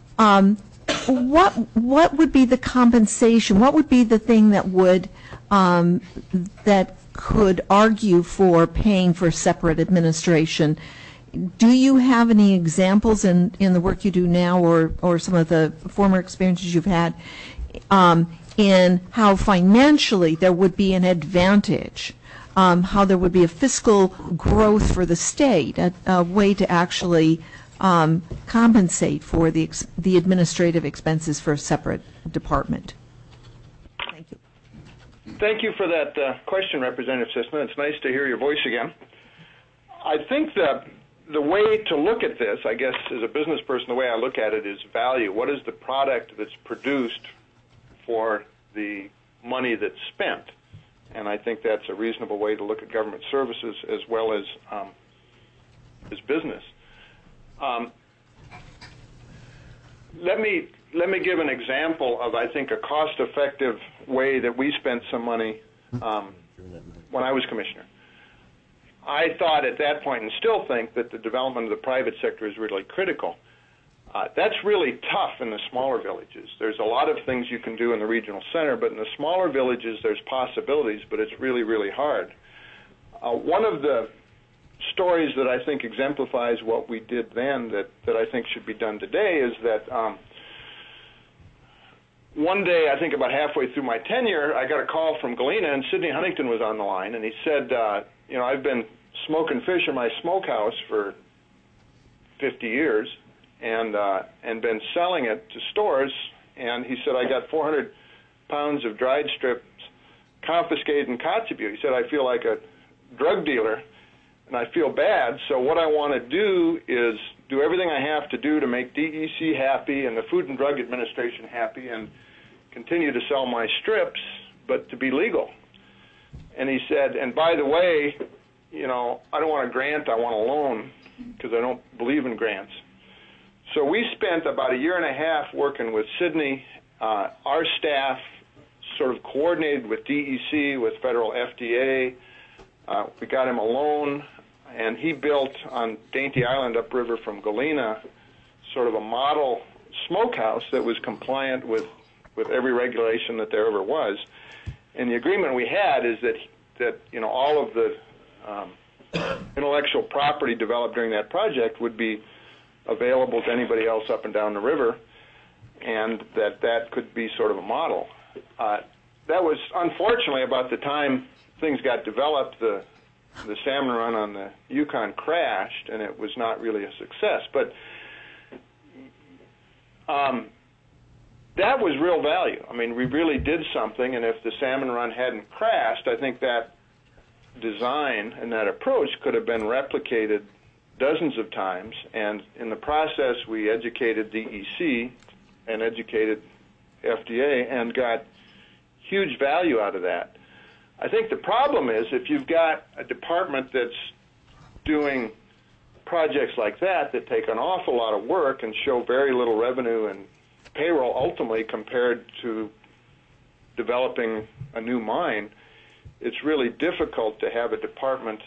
what would be the compensation, what would be the thing that would that could argue for paying for separate administration. Do you have any examples in the work you do now, or some of the former experiences you've had, in how financially there would be an advantage how there would be a fiscal growth for the state, a way to actually compensate for the administrative expenses for a separate department. Thank you.
Thank you for that question, Representative Sisman. It's nice to hear your voice again. I think that the way to look at this, I guess, as a business person, the way I look at it is value. What is the product that's produced for the money that's spent? And I think that's a reasonable way to look at government services as well as business. Let me give an example of, I think, a cost-effective way that we spent some money when I was commissioner. I thought at that point, and still think, that the development of the private sector is really critical. That's really tough in the smaller villages. There's a lot of things you can do in the regional center, but in the smaller villages there's possibilities, but it's really, really hard. One of the stories that I think exemplifies what we did then that I think should be done today is that one day, I think about halfway through my tenure, I got a call from Galena, and Sidney Huntington was on the line, and he said, I've been smoking fish in my smokehouse for 50 years and been selling it to stores, and he said, I got 400 pounds of dried strips confiscated in Kotzebue. He said, I feel like a drug dealer, and I feel bad, so what I want to do is do everything I have to do to make DEC happy and the Food and Drug Administration happy and continue to sell my strips, but to be legal. And he said, and by the way, I don't want a grant, I want a loan, because I don't believe in grants. So we spent about a year and a half working with Sidney. Our staff sort of coordinated with DEC, with federal FDA. We got him a loan, and he built on Dainty Island upriver from Galena sort of a model smokehouse that was compliant with every regulation that there ever was. And the agreement we had is that all of the intellectual property developed during that project would be available to anybody else up and down the river, and that could be sort of a model. That was, unfortunately, about the time things got developed, the salmon run on the Yukon crashed, and it was not really a success. But that was real value. I mean, we really did something, and if the salmon run hadn't crashed, I think that design and that approach could have been replicated dozens of times, and in the process we educated DEC and educated FDA and got huge value out of that. I think the problem is if you've got a department that's doing projects like that take an awful lot of work and show very little revenue and payroll ultimately compared to developing a new mine, it's really difficult to have a department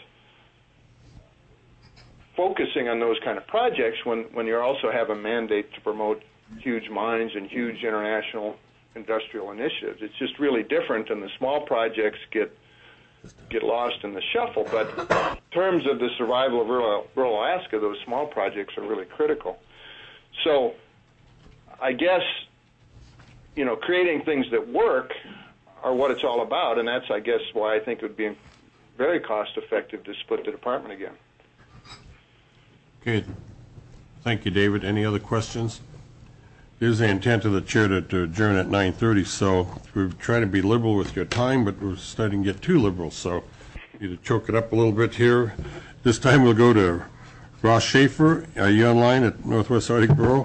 focusing on those kind of projects when you also have a mandate to promote huge mines and huge international industrial initiatives. It's just really different, and the small projects get lost in the shuffle. But in terms of the survival of rural Alaska, those small projects are really critical. So I guess, creating things that work are what it's all about, and that's, I guess, why I think it would be very cost-effective to split the department again.
Okay. Thank you, David. Any other questions? It is the intent of the chair to adjourn at 9:30, so we're trying to be liberal with your time, but we're starting to get too liberal, so you need to choke it up a little bit here. This time we'll go to Ross Schaefer. Are you online at Northwest Arctic Borough?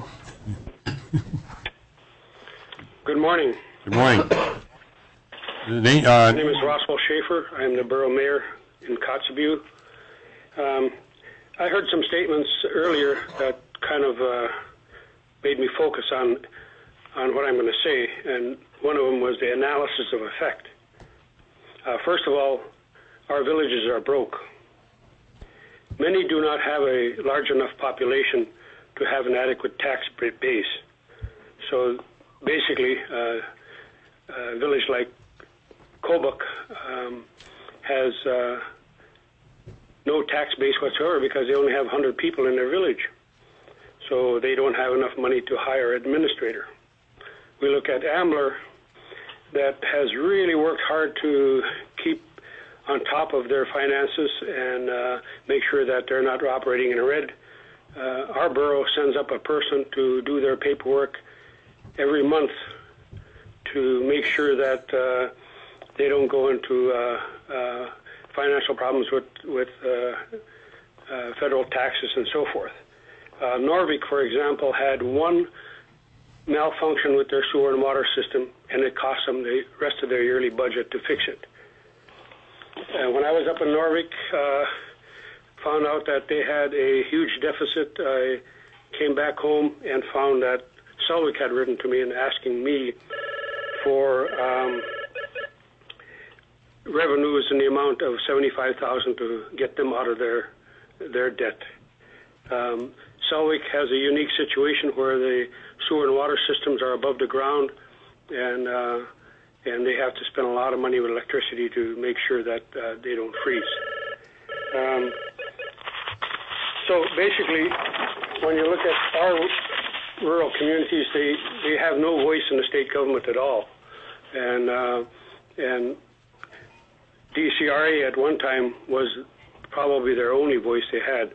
Good morning.
Good morning.
My name is Roswell Schaefer. I am the borough mayor in Kotzebue. I heard some statements earlier that kind of made me focus on what I'm going to say, and one of them was the analysis of effect. First of all, our villages are broke. Many do not have a large enough population to have an adequate tax base. So basically, a village like Kobuk has no tax base whatsoever because they only have 100 people in their village. So they don't have enough money to hire an administrator. We look at Ambler, that has really worked hard to keep on top of their finances and make sure that they're not operating in the red. Our borough sends up a person to do their paperwork every month to make sure that they don't go into financial problems with federal taxes and so forth. Norvik, for example, had one malfunction with their sewer and water system, and it cost them the rest of their yearly budget to fix it. When I was up in Norvik, found out that they had a huge deficit. I came back home and found that Selwick had written to me and asking me for revenues in the amount of $75,000 to get them out of their debt. Selwick has a unique situation where the sewer and water systems are above the ground, and they have to spend a lot of money with electricity to make sure that they don't freeze. So basically, when you look at our rural communities, they have no voice in the state government at all, and DCRA at one time was probably their only voice they had.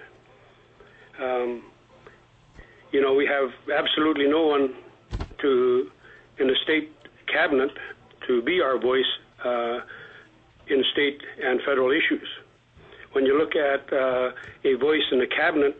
We have absolutely no one in the state cabinet to be our voice in state and federal issues. When you look at a voice in the cabinet,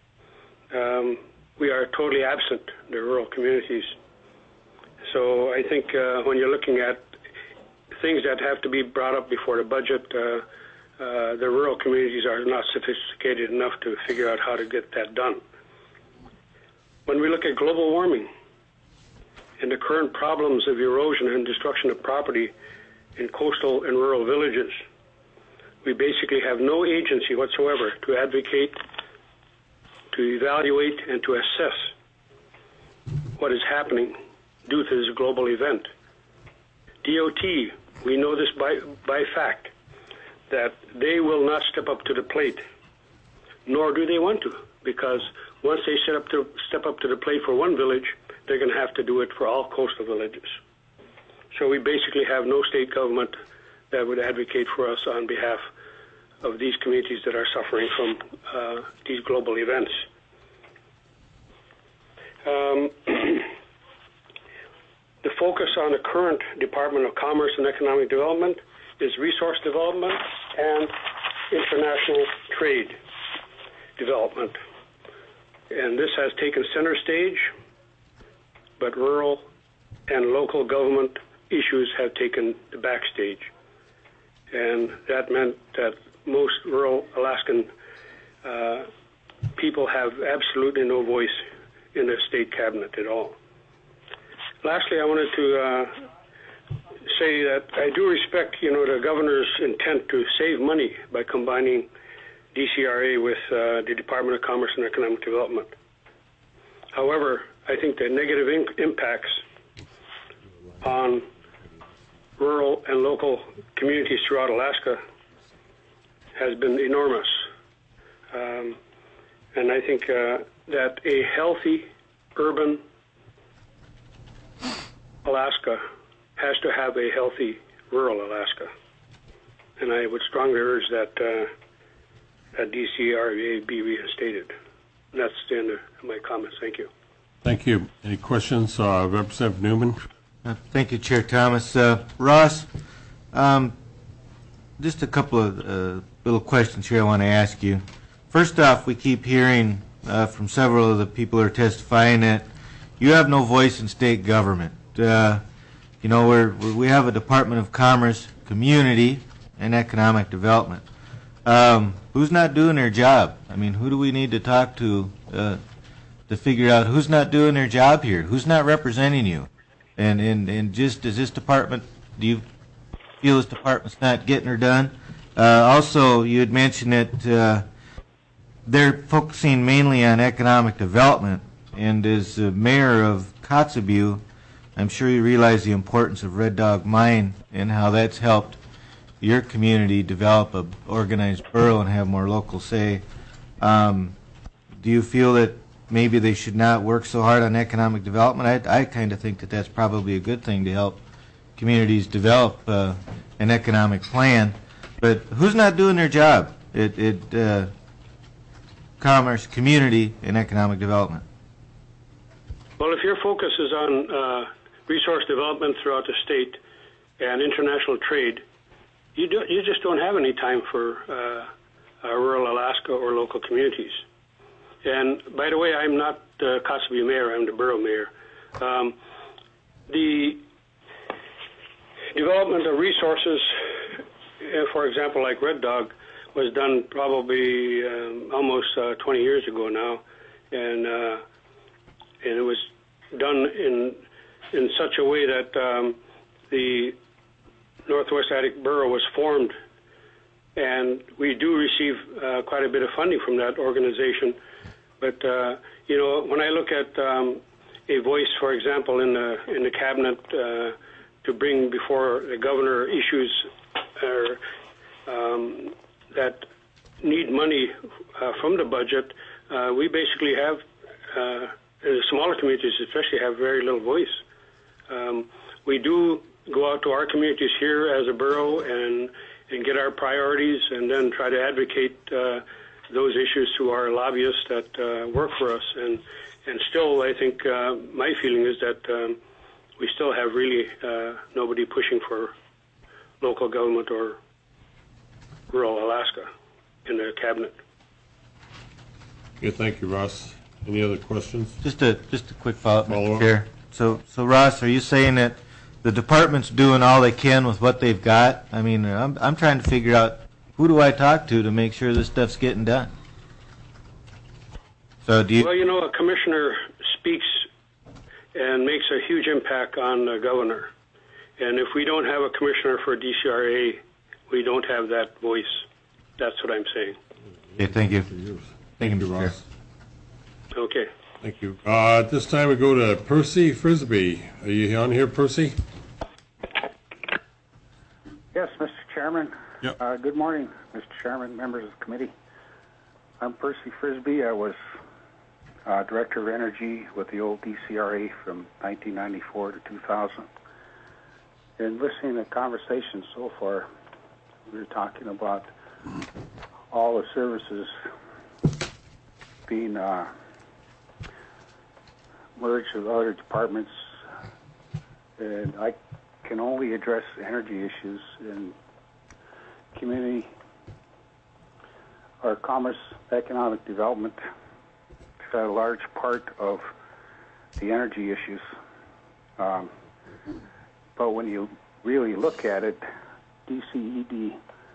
we are totally absent, the rural communities. So I think when you're looking at things that have to be brought up before the budget, the rural communities are not sophisticated enough to figure out how to get that done. When we look at global warming and the current problems of erosion and destruction of property in coastal and rural villages, we basically have no agency whatsoever to advocate, to evaluate, and to assess what is happening due to this global event. DOT, we know this by fact, that they will not step up to the plate, nor do they want to, because once they step up to the plate for one village, they're going to have to do it for all coastal villages. So we basically have no state government that would advocate for us on behalf of these communities that are suffering from these global events. The focus on the current Department of Commerce and Economic Development is resource development and international trade development. And this has taken center stage, but rural and local government issues have taken the backstage. And that meant that most rural Alaskan people have absolutely no voice in the state cabinet at all. Lastly, I wanted to say that I do respect, the governor's intent to save money by combining DCRA with the Department of Commerce and Economic Development. However, I think the negative impacts on rural and local communities throughout Alaska has been enormous. And I think that a healthy urban Alaska has to have a healthy rural Alaska. And I would strongly urge that DCRA be reinstated. And that's the end of my comments. Thank you.
Thank you. Any questions? Representative Newman?
Thank you, Chair Thomas. Ross, just a couple of little questions here I want to ask you. First off, we keep hearing from several of the people who are testifying that you have no voice in state government. We have a Department of Commerce, Community, and Economic Development. Who's not doing their job? I mean, who do we need to talk to figure out who's not doing their job here? Who's not representing you? And just does this department, do you feel this department's not getting her done? Also, you had mentioned that they're focusing mainly on economic development, and as the mayor of Kotzebue, I'm sure you realize the importance of Red Dog Mine and how that's helped your community develop a organized borough and have more local say. Do you feel that maybe they should not work so hard on economic development? I kind of think that that's probably a good thing to help communities develop an economic plan. But who's not doing their job? Commerce, community, and economic development.
Well, if your focus is on resource development throughout the state and international trade, you just don't have any time for rural Alaska or local communities. And by the way, I'm not the Kotzebue mayor, I'm the borough mayor. The development of resources, for example, like Red Dog, was done probably almost 20 years ago now, and it was done in such a way that the Northwest Attic Borough was formed, and we do receive quite a bit of funding from that organization. But you know, when I look at a voice, for example, in the cabinet to bring before the governor issues that need money from the budget, we basically have, the smaller communities especially, have very little voice. We do go out to our communities here as a borough and get our priorities and then try to advocate those issues to our lobbyists that work for us. And still, I think my feeling is that we still have really nobody pushing for local government or rural Alaska in the cabinet.
Okay, thank you, Ross. Any other questions?
Just a quick follow-up, Mr. Chair. So Ross, are you saying that the department's doing all they can with what they've got? I mean, I'm trying to figure out who do I talk to make sure this stuff's getting done. So do you?
Well, you know, a commissioner speaks and makes a huge impact on the governor. And if we don't have a commissioner for DCRA, we don't have that voice. That's what I'm saying.
Okay, thank you.
Thank you, Ross.
Okay.
Thank you. At this time, we go to Percy Frisbee. Are you on here, Percy?
Yes, Mr. Chairman.
Yep.
Good morning, Mr. Chairman, members of the committee. I'm Percy Frisbee. I was Director of Energy with the old DCRA from 1994 to 2000. And listening to the conversation so far, we were talking about all the services being merged with other departments, and I can only address energy issues in community or commerce, economic development. It's a large part of the energy issues. But when you really look at it, DCED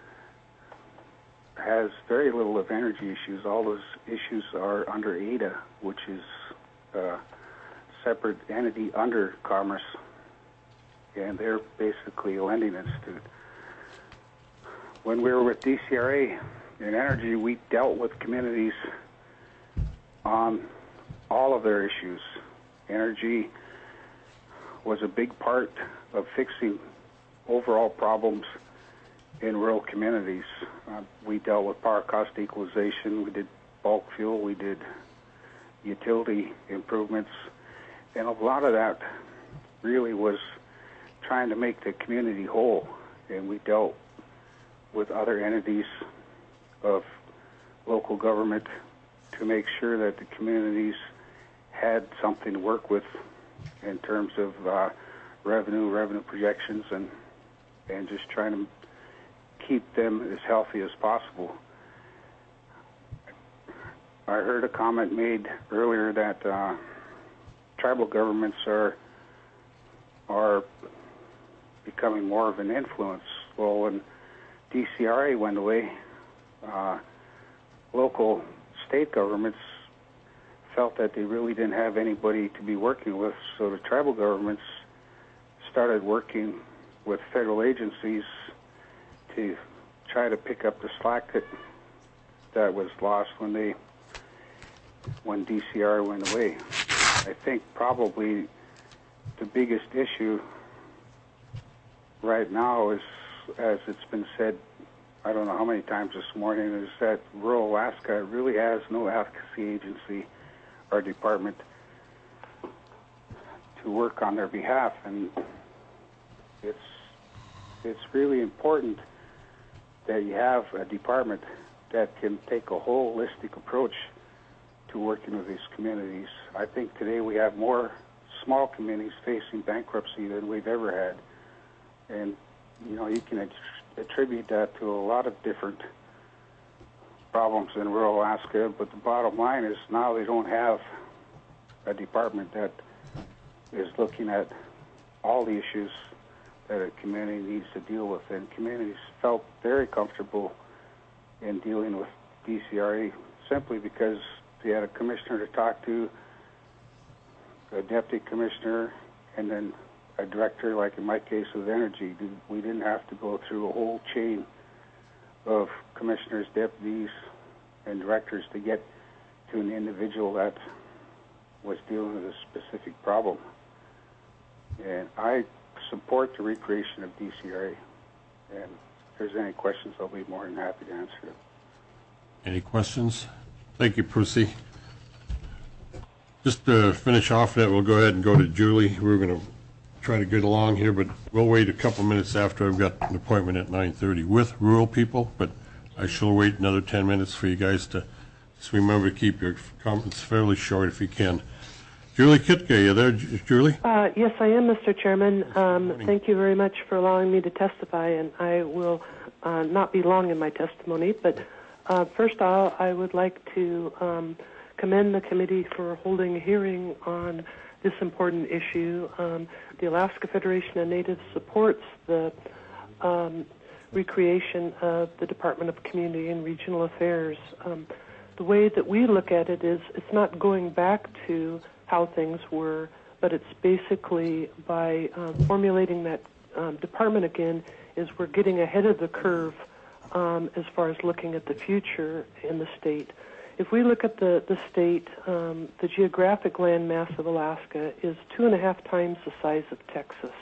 has very little of energy issues. All those issues are under ADA, which is a separate entity under Commerce, and they're basically a lending institute. When we were with DCRA in energy, we dealt with communities on all of their issues. Energy was a big part of fixing overall problems in rural communities. We dealt with power cost equalization, we did bulk fuel, we did utility improvements, and a lot of that really was trying to make the community whole, and we dealt with other entities of local government to make sure that the communities had something to work with in terms of revenue projections, and just trying to keep them as healthy as possible. I heard a comment made earlier that tribal governments are becoming more of an influence. Well, when DCRA went away, local state governments felt that they really didn't have anybody to be working with, so the tribal governments started working with federal agencies to try to pick up the slack that was lost when DCR went away. I think probably the biggest issue right now is, as it's been said, I don't know how many times this morning, is that rural Alaska really has no advocacy agency or department to work on their behalf, and it's really important that you have a department that can take a holistic approach to working with these communities. I think today we have more small communities facing bankruptcy than we've ever had. And, you know, you can attribute that to a lot of different problems in rural Alaska, but the bottom line is now they don't have a department that is looking at all the issues that a community needs to deal with. And communities felt very comfortable in dealing with DCRA simply because they had a commissioner to talk to, a deputy commissioner, and then a director, like in my case with energy. We didn't have to go through a whole chain of commissioners, deputies, and directors to get to an individual that was dealing with a specific problem. And I support the recreation of DCRA. And if there's any questions, I'll be more than happy to answer them.
Any questions? Thank you, Percy. Just to finish off that, we'll go ahead and go to Julie. We're going to try to get along here, but we'll wait a couple minutes after I've got an appointment at 9:30 with rural people, but I shall wait another 10 minutes for you guys to just remember to keep your comments fairly short if you can. Julie Kitka, you there, Julie?
Yes, I am, Mr. Chairman. Thank you very much for allowing me to testify, and I will not be long in my testimony, but first of all, I would like to commend the committee for holding a hearing on this important issue. The Alaska Federation of Natives supports the recreation of the Department of Community and Regional Affairs. The way that we look at it is it's not going back to how things were, but it's basically by formulating that department again is we're getting ahead of the curve as far as looking at the future in the state. If we look at the state, the geographic landmass of Alaska is 2.5 times the size of Texas.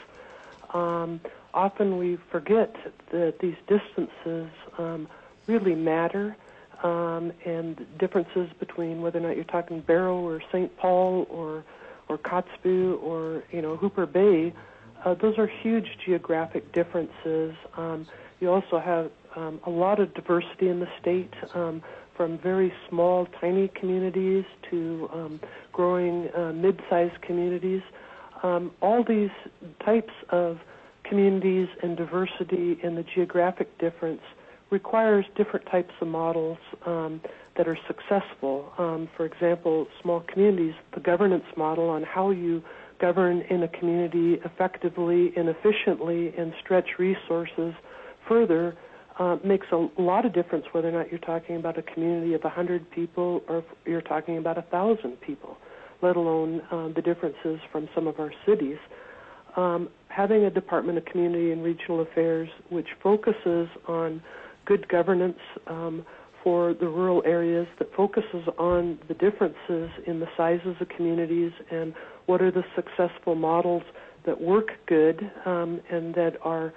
Often we forget that these distances really matter, and differences between whether or not you're talking Barrow or St. Paul or Kotzebue or Hooper Bay, those are huge geographic differences. You also have a lot of diversity in the state, from very small, tiny communities to growing mid-sized communities. All these types of communities and diversity in the geographic difference requires different types of models that are successful. For example, small communities, the governance model on how you govern in a community effectively and efficiently and stretch resources further makes a lot of difference whether or not you're talking about a community of 100 people or if you're talking about 1,000 people, let alone the differences from some of our cities. Having a Department of Community and Regional Affairs which focuses on good governance for the rural areas, that focuses on the differences in the sizes of communities and what are the successful models that work good and that are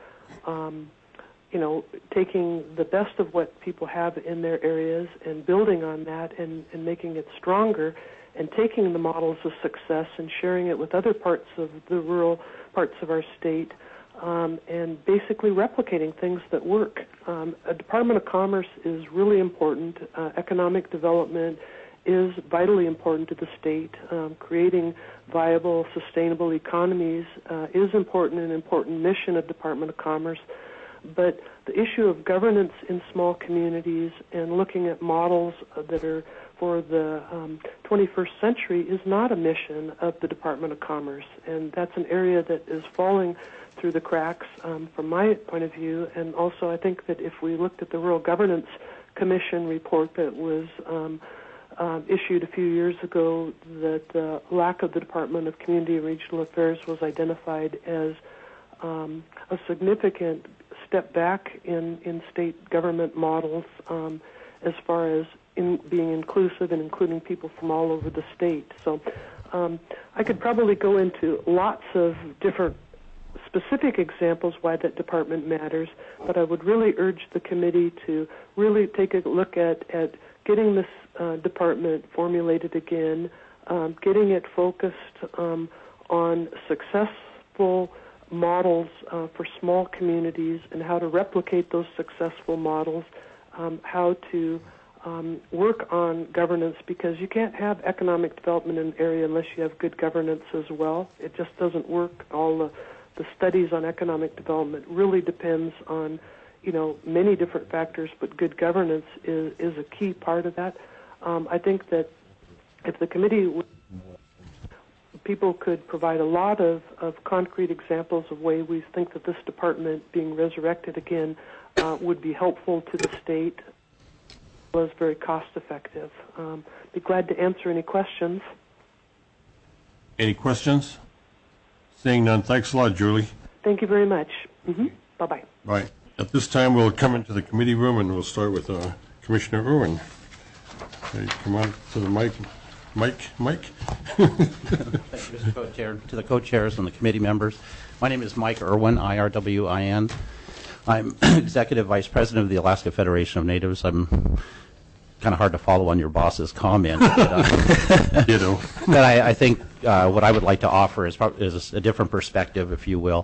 taking the best of what people have in their areas and building on that and making it stronger and taking the models of success and sharing it with other parts of the rural parts of our state and basically replicating things that work. A Department of Commerce is really important. Economic development is vitally important to the state. Creating viable, sustainable economies is important, an important mission of Department of Commerce. But the issue of governance in small communities and looking at models that are for the 21st century is not a mission of the Department of Commerce. And that's an area that is falling through the cracks from my point of view. And also I think that if we looked at the Rural Governance Commission report that was issued a few years ago, that the lack of the Department of Community and Regional Affairs was identified as a significant step back in state government models as far as being inclusive and including people from all over the state. So I could probably go into lots of different specific examples why that department matters, but I would really urge the committee to really take a look at getting this department formulated again, getting it focused on successful models for small communities and how to replicate those successful models, how to work on governance, because you can't have economic development in an area unless you have good governance as well. It just doesn't work. All the studies on economic development really depends on, many different factors, but good governance is a key part of that. I think that if the committee people could provide a lot of concrete examples of ways we think that this department being resurrected again would be helpful to the state, was very cost-effective. Be glad to answer any questions.
Any questions? Seeing none, thanks a lot, Julie.
Thank you very much. Bye-bye.
Right. At this time, we'll come into the committee room, and we'll start with Commissioner Irwin. Okay, come on to the mic. Mike?
Thank you, Mr. Co-Chair. To the co-chairs and the committee members, my name is Mike Irwin, IRWIN. I'm Executive Vice President of the Alaska Federation of Natives. I'm kind of hard to follow on your boss's comment. But, but I think what I would like to offer is a different perspective, if you will,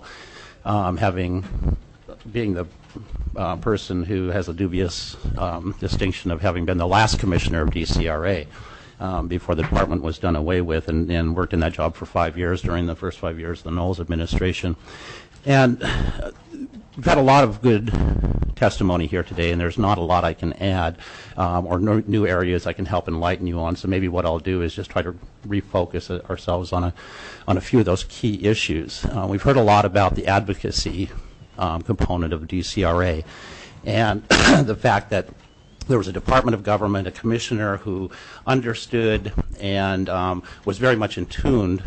being the person who has a dubious distinction of having been the last commissioner of DCRA before the department was done away with, and worked in that job for 5 years during the first 5 years of the Knowles administration. And we've had a lot of good testimony here today, and there's not a lot I can add or new areas I can help enlighten you on. So maybe what I'll do is just try to refocus ourselves on a few of those key issues. We've heard a lot about the advocacy component of DCRA, and the fact that there was a department of government, a commissioner who understood and was very much in tune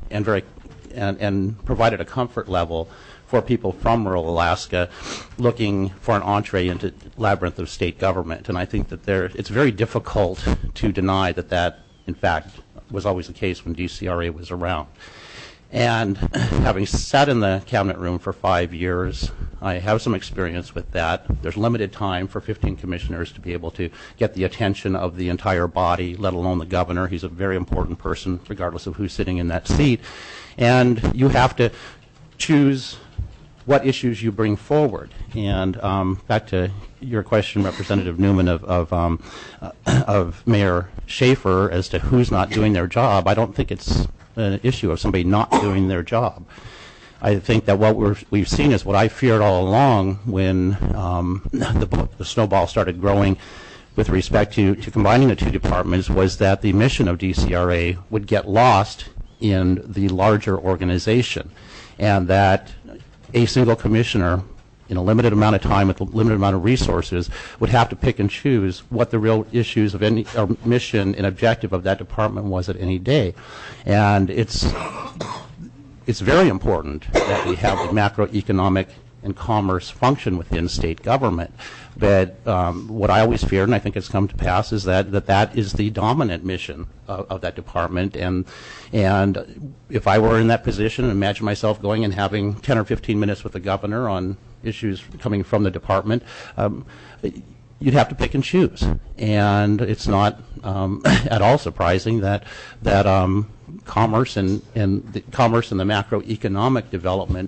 and provided a comfort level for people from rural Alaska looking for an entree into labyrinth of state government. And I think that it's very difficult to deny that in fact, was always the case when DCRA was around. And having sat in the cabinet room for 5 years, I have some experience with that. There's limited time for 15 commissioners to be able to get the attention of the entire body, let alone the governor. He's a very important person, regardless of who's sitting in that seat. And you have to choose what issues you bring forward. And back to your question, Representative Newman, of Mayor Schaefer as to who's not doing their job, I don't think it's an issue of somebody not doing their job. I think that what we've seen is what I feared all along when the snowball started growing with respect to combining the two departments, was that the mission of DCRA would get lost in the larger organization, and that a single commissioner in a limited amount of time with a limited amount of resources would have to pick and choose what the real issues of any mission and objective of that department was at any day. And it's very important that we have the macroeconomic and commerce function within state government. But what I always feared, and I think it's come to pass, is that is the dominant mission of that department. And if I were in that position, imagine myself going and having 10 or 15 minutes with the governor on issues coming from the department, you'd have to pick and choose. And it's not at all surprising that commerce and the macroeconomic development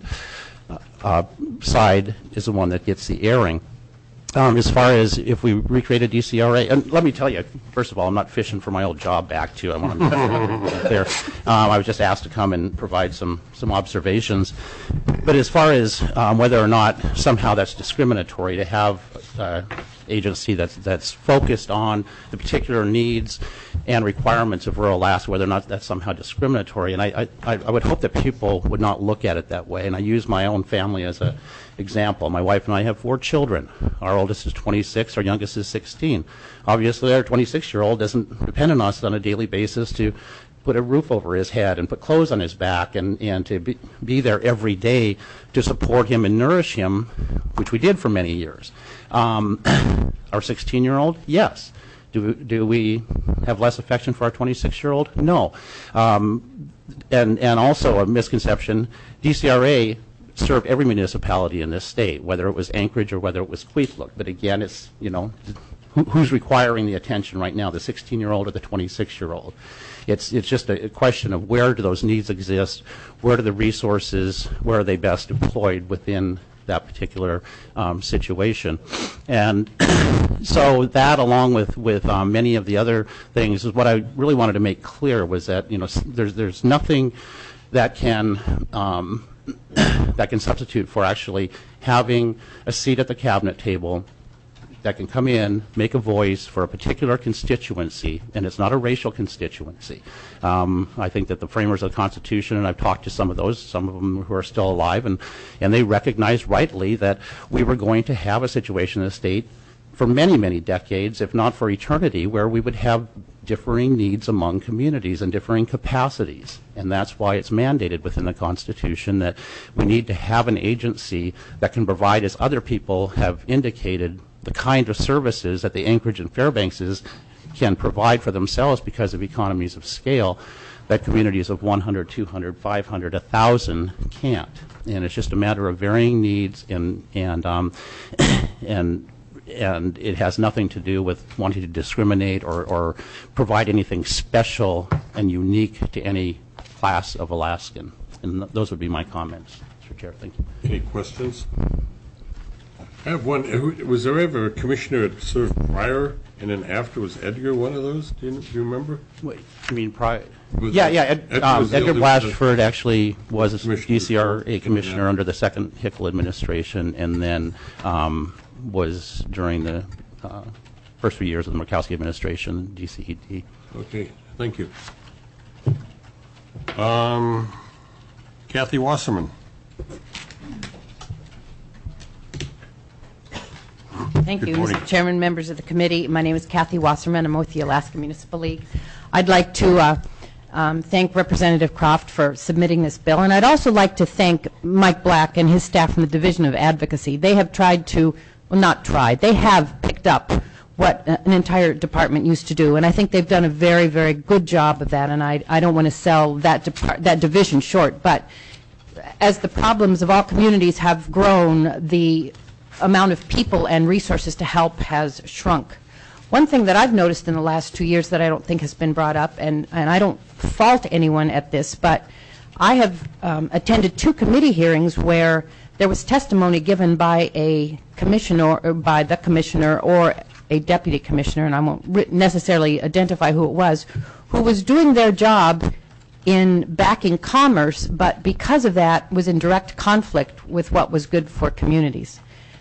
side is the one that gets the airing. As far as if we recreated DCRA, and let me tell you, first of all, I'm not fishing for my old job back, too. I want to be clear. I was just asked to come and provide some observations. But as far as whether or not somehow that's discriminatory to have agency that's focused on the particular needs and requirements of rural Alaska, whether or not that's somehow discriminatory. And I would hope that people would not look at it that way. And I use my own family as an example. My wife and I have 4 children. Our oldest is 26, our youngest is 16. Obviously, our 26-year-old doesn't depend on us on a daily basis to put a roof over his head and put clothes on his back and to be there every day to support him and nourish him, which we did for many years. Our 16-year-old, yes. Do we have less affection for our 26-year-old? No. And also a misconception, DCRA served every municipality in this state, whether it was Anchorage or whether it was Kwethluk. But again, it's, who's requiring the attention right now, the 16-year-old or the 26-year-old? It's just a question of where do those needs exist, where do the resources, where are they best deployed within that particular situation. And so that, along with many of the other things, is what I really wanted to make clear, was that, you know, there's nothing that can substitute for actually having a seat at the cabinet table that can come in, make a voice for a particular constituency, and it's not a racial constituency. I think that the framers of the Constitution, and I've talked to some of them who are still alive, and they recognized rightly that we were going to have a situation in the state for many, many decades, if not for eternity, where we would have differing needs among communities and differing capacities. And that's why it's mandated within the Constitution that we need to have an agency that can provide, as other people have indicated, the kind of services that the Anchorage and Fairbankses can provide for themselves because of economies of scale that communities of 100, 200, 500, 1,000 can't. And it's just a matter of varying needs, and it has nothing to do with wanting to discriminate or provide anything special and unique to any class of Alaskan. And those would be my comments, Mr. Chair. Thank you.
Any questions? I have one. Was there ever a commissioner that served prior and then after? Was Edgar one of those? Do you remember?
Wait, you mean prior? Edgar Blatchford actually was a DCRA commissioner under the second Hickel administration, and then was during the first few years of the Murkowski administration, DCED.
Okay, thank you. Kathy Wasserman.
Thank you, Mr. Chairman, members of the committee. My name is Kathy Wasserman. I'm with the Alaska Municipal League. I'd like to thank Representative Croft for submitting this bill, and I'd also like to thank Mike Black and his staff from the Division of Advocacy. They have tried to, well, not tried, they have picked up what an entire department used to do, and I think they've done a very, very good job of that, and I don't want to sell that division short, but as the problems of all communities have grown, the amount of people and resources to help has shrunk. One thing that I've noticed in the last 2 years that I don't think has been brought up, and I don't fault anyone at this, but I have attended 2 committee hearings where there was testimony given by a commissioner, or by the commissioner, or a deputy commissioner, and I won't necessarily identify who it was, who was doing their job in backing commerce, but because of that was in direct conflict with what was good for communities.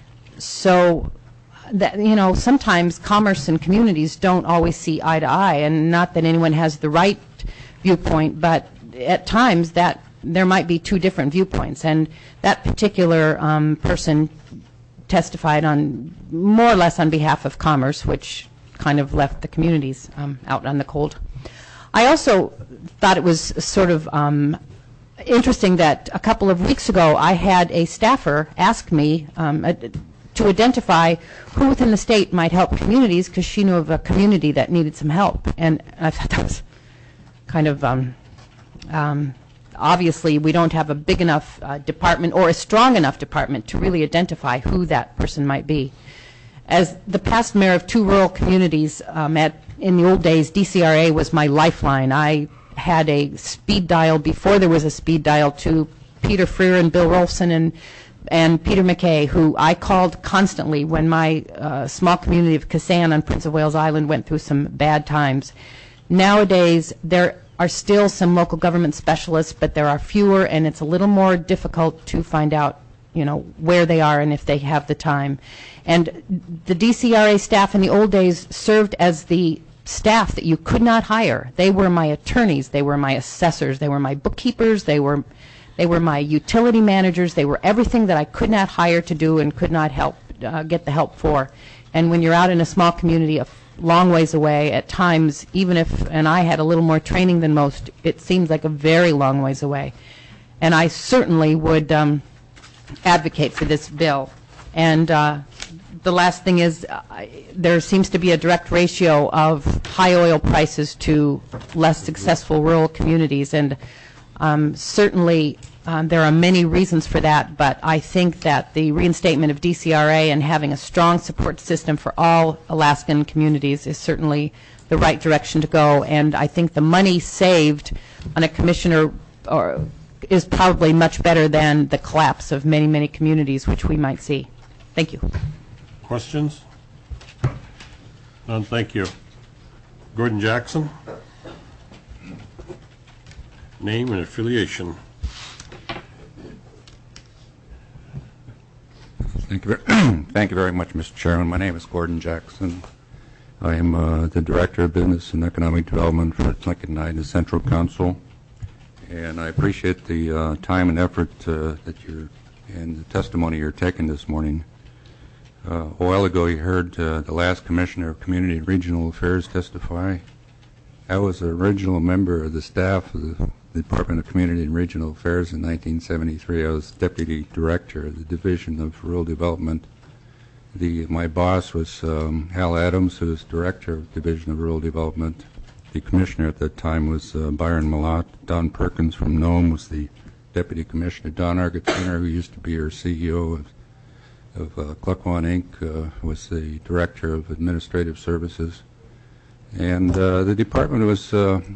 So that, you know, sometimes commerce and communities don't always see eye to eye, and not that anyone has the right viewpoint, but at times that there might be 2 different viewpoints, and that particular person testified on more or less on behalf of commerce, which kind of left the communities out on the cold. I also thought it was sort of interesting that a couple of weeks ago I had a staffer ask me to identify who within the state might help communities, because she knew of a community that needed some help. And I thought that was kind of, obviously we don't have a big enough department or a strong enough department to really identify who that person might be. As the past mayor of 2 rural communities, in the old days, DCRA was my lifeline. I had a speed dial before there was a speed dial to Peter Freer and Bill Rolfson and Peter McKay, who I called constantly when my small community of Kasan on Prince of Wales Island went through some bad times. Nowadays, there are still some local government specialists, but there are fewer, and it's a little more difficult to find out, you know, where they are and if they have the time. And the DCRA staff in the old days served as the staff that you could not hire. They were my attorneys, they were my assessors, they were my bookkeepers, they were my utility managers. They were everything that I could not hire to do and could not help get the help for. And when you're out in a small community a long ways away, at times, even if, and I had a little more training than most, it seems like a very long ways away. And I certainly would advocate for this bill. And the last thing is there seems to be a direct ratio of high oil prices to less successful rural communities. And certainly there are many reasons for that, but I think that the reinstatement of DCRA and having a strong support system for all Alaskan communities is certainly the right direction to go. And I think the money saved on a commissioner is probably much better than the collapse of many, many communities, which we might see. Thank you.
Questions? None, thank you. Gordon Jackson. Name and affiliation.
Thank you very much, Mr. Chairman. My name is Gordon Jackson. I am the Director of Business and Economic Development for Lincoln United Central Council, and I appreciate the time and effort that you're and the testimony you're taking this morning. A while ago, you heard the last Commissioner of Community and Regional Affairs testify. I was an original member of the staff of the Department of Community and Regional Affairs in 1973. I was Deputy Director of the Division of Rural Development. My boss was Hal Adams, who was Director of Division of Rural Development. The Commissioner at that time was Byron Malott. Don Perkins from Nome was the Deputy Commissioner. Don Argentiner, who used to be our CEO of Cluckwan Inc., was the Director of Administrative Services. And the department was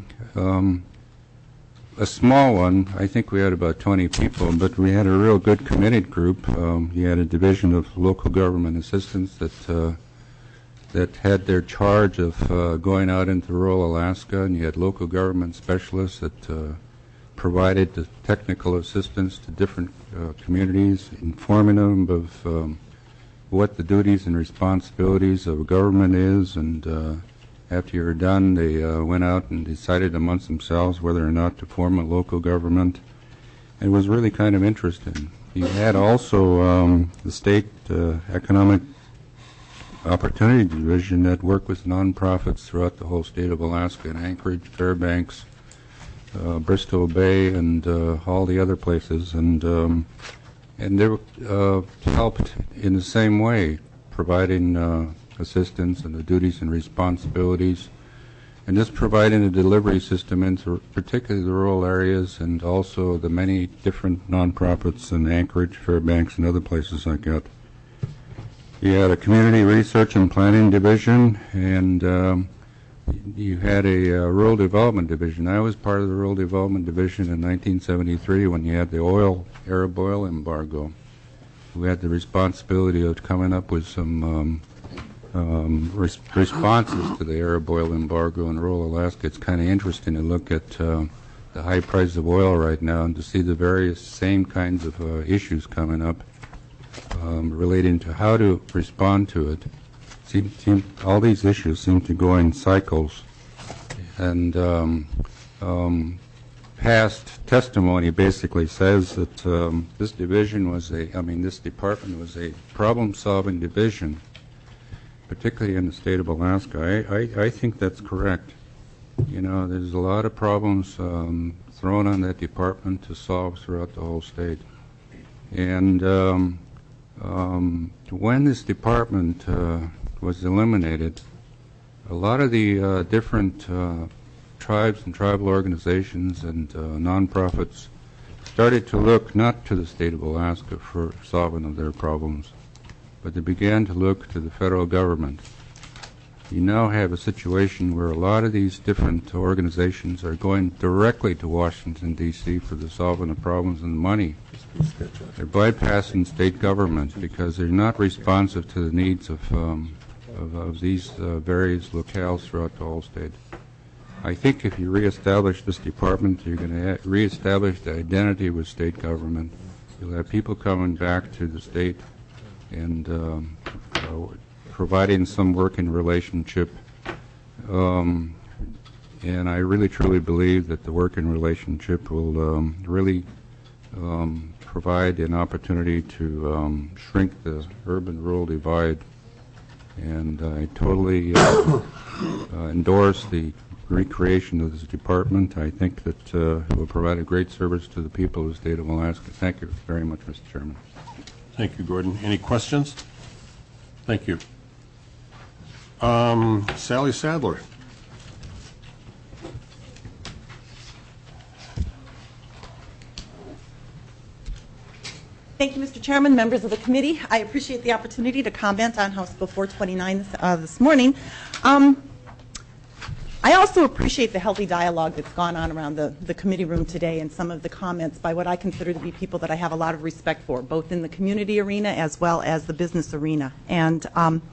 a small one. I think we had about 20 people, but we had a real good committed group. You had a division of local government assistants that had their charge of going out into rural Alaska, and you had local government specialists that provided the technical assistance to different communities, informing them of what the duties and responsibilities of a government is, and after you were done, they went out and decided amongst themselves whether or not to form a local government. It was really kind of interesting. You had also the State Economic Opportunity Division that worked with nonprofits throughout the whole state of Alaska, in Anchorage, Fairbanks, Bristol Bay, and all the other places. And they helped in the same way, providing assistance and the duties and responsibilities, and just providing a delivery system into particularly the rural areas and also the many different nonprofits in Anchorage, Fairbanks, and other places like that. You had a community research and planning division, and you had a rural development division. I was part of the rural development division in 1973 when you had the Arab oil embargo. We had the responsibility of coming up with some responses to the Arab oil embargo in rural Alaska. It's kind of interesting to look at the high price of oil right now and to see the various same kinds of issues coming up relating to how to respond to it. All these issues seem to go in cycles, and past testimony basically says that this department was a problem-solving division, particularly in the state of Alaska. I think that's correct. You know, there's a lot of problems thrown on that department to solve throughout the whole state. And when this department was eliminated, a lot of the different tribes and tribal organizations and nonprofits started to look not to the state of Alaska for solving of their problems, but they began to look to the federal government. You now have a situation where a lot of these different organizations are going directly to Washington, D.C. for the solving of problems and money. They're bypassing state government because they're not responsive to the needs of these various locales throughout the whole state. I think if you reestablish this department, you're going to reestablish the identity with state government. You'll have people coming back to the state and providing some working relationship. And I really truly believe that the working relationship will really provide an opportunity to shrink the urban-rural divide. And I totally endorse the recreation of this department. I think that it will provide a great service to the people of the state of Alaska. Thank you very much, Mr. Chairman.
Thank you, Gordon. Any questions? Thank you. Sally Sadler.
Thank you, Mr. Chairman, members of the committee. I appreciate the opportunity to comment on House Bill 429 this morning. I also appreciate the healthy dialogue that's gone on around the committee room today and some of the comments by what I consider to be people that I have a lot of respect for, both in the community arena as well as the business arena. And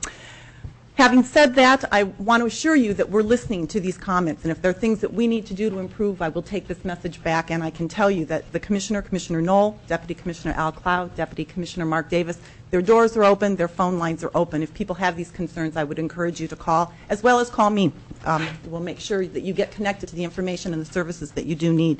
having said that, I want to assure you that we're listening to these comments, and if there are things that we need to do to improve, I will take this message back, and I can tell you that the Commissioner, Commissioner Knoll, Deputy Commissioner Al Cloud, Deputy Commissioner Mark Davis, their doors are open, their phone lines are open. If people have these concerns, I would encourage you to call, as well as call me. We'll make sure that you get connected to the information and the services that you do need.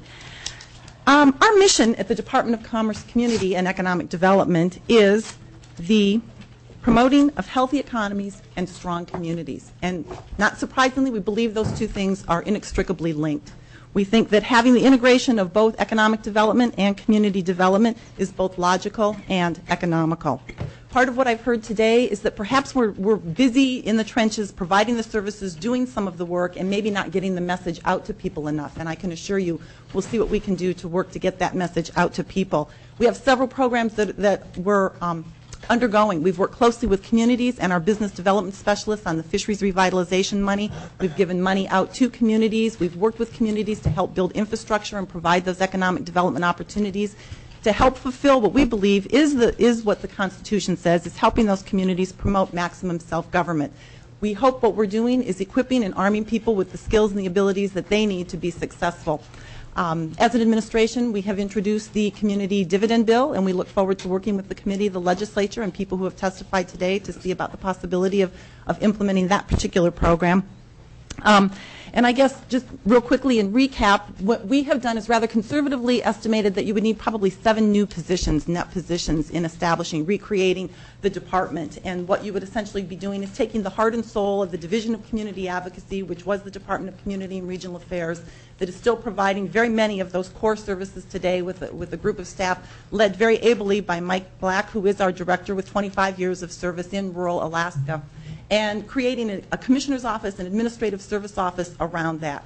Our mission at the Department of Commerce, Community, and Economic Development is the promoting of healthy economies and strong communities. And not surprisingly, we believe those two things are inextricably linked. We think that having the integration of both economic development and community development is both logical and economical. Part of what I've heard today is that perhaps we're busy in the trenches providing the services, doing some of the work, and maybe not getting the message out to people enough. And I can assure you we'll see what we can do to work to get that message out to people. We have several programs that we're undergoing. We've worked closely with communities and our business development specialists on the fisheries revitalization money. We've given money out to communities. We've worked with communities to help build infrastructure and provide those economic development opportunities to help fulfill what we believe is what the Constitution says, is helping those communities promote maximum self-government. We hope what we're doing is equipping and arming people with the skills and the abilities that they need to be successful. As an administration, we have introduced the community dividend bill, and we look forward to working with the committee, the legislature, and people who have testified today to see about the possibility of implementing that particular program. And I guess just real quickly in recap, what we have done is rather conservatively estimated that you would need probably 7 new positions, net positions, in establishing, recreating the department. And what you would essentially be doing is taking the heart and soul of the Division of Community Advocacy, which was the Department of Community and Regional Affairs, that is still providing very many of those core services today with a group of staff led very ably by Mike Black, who is our director with 25 years of service in rural Alaska, and creating a commissioner's office, an administrative service office around that.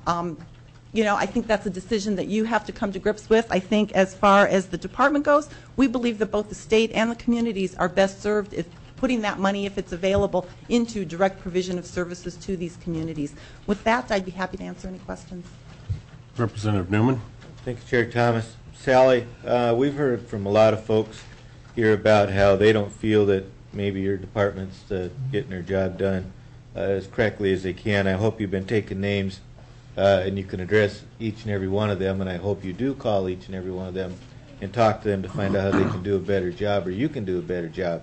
I think that's a decision that you have to come to grips with. I think as far as the department goes, we believe that both the state and the communities are best served if putting that money, if it's available, into direct provision of services to these communities. With that, I'd be happy to answer any questions.
Representative Newman.
Thank you, Chair Thomas. Sally, we've heard from a lot of folks here about how they don't feel that maybe your department's getting their job done as correctly as they can. I hope you've been taking names and you can address each and every one of them, and I hope you do call each and every one of them and talk to them to find out how they can do a better job, or you can do a better job.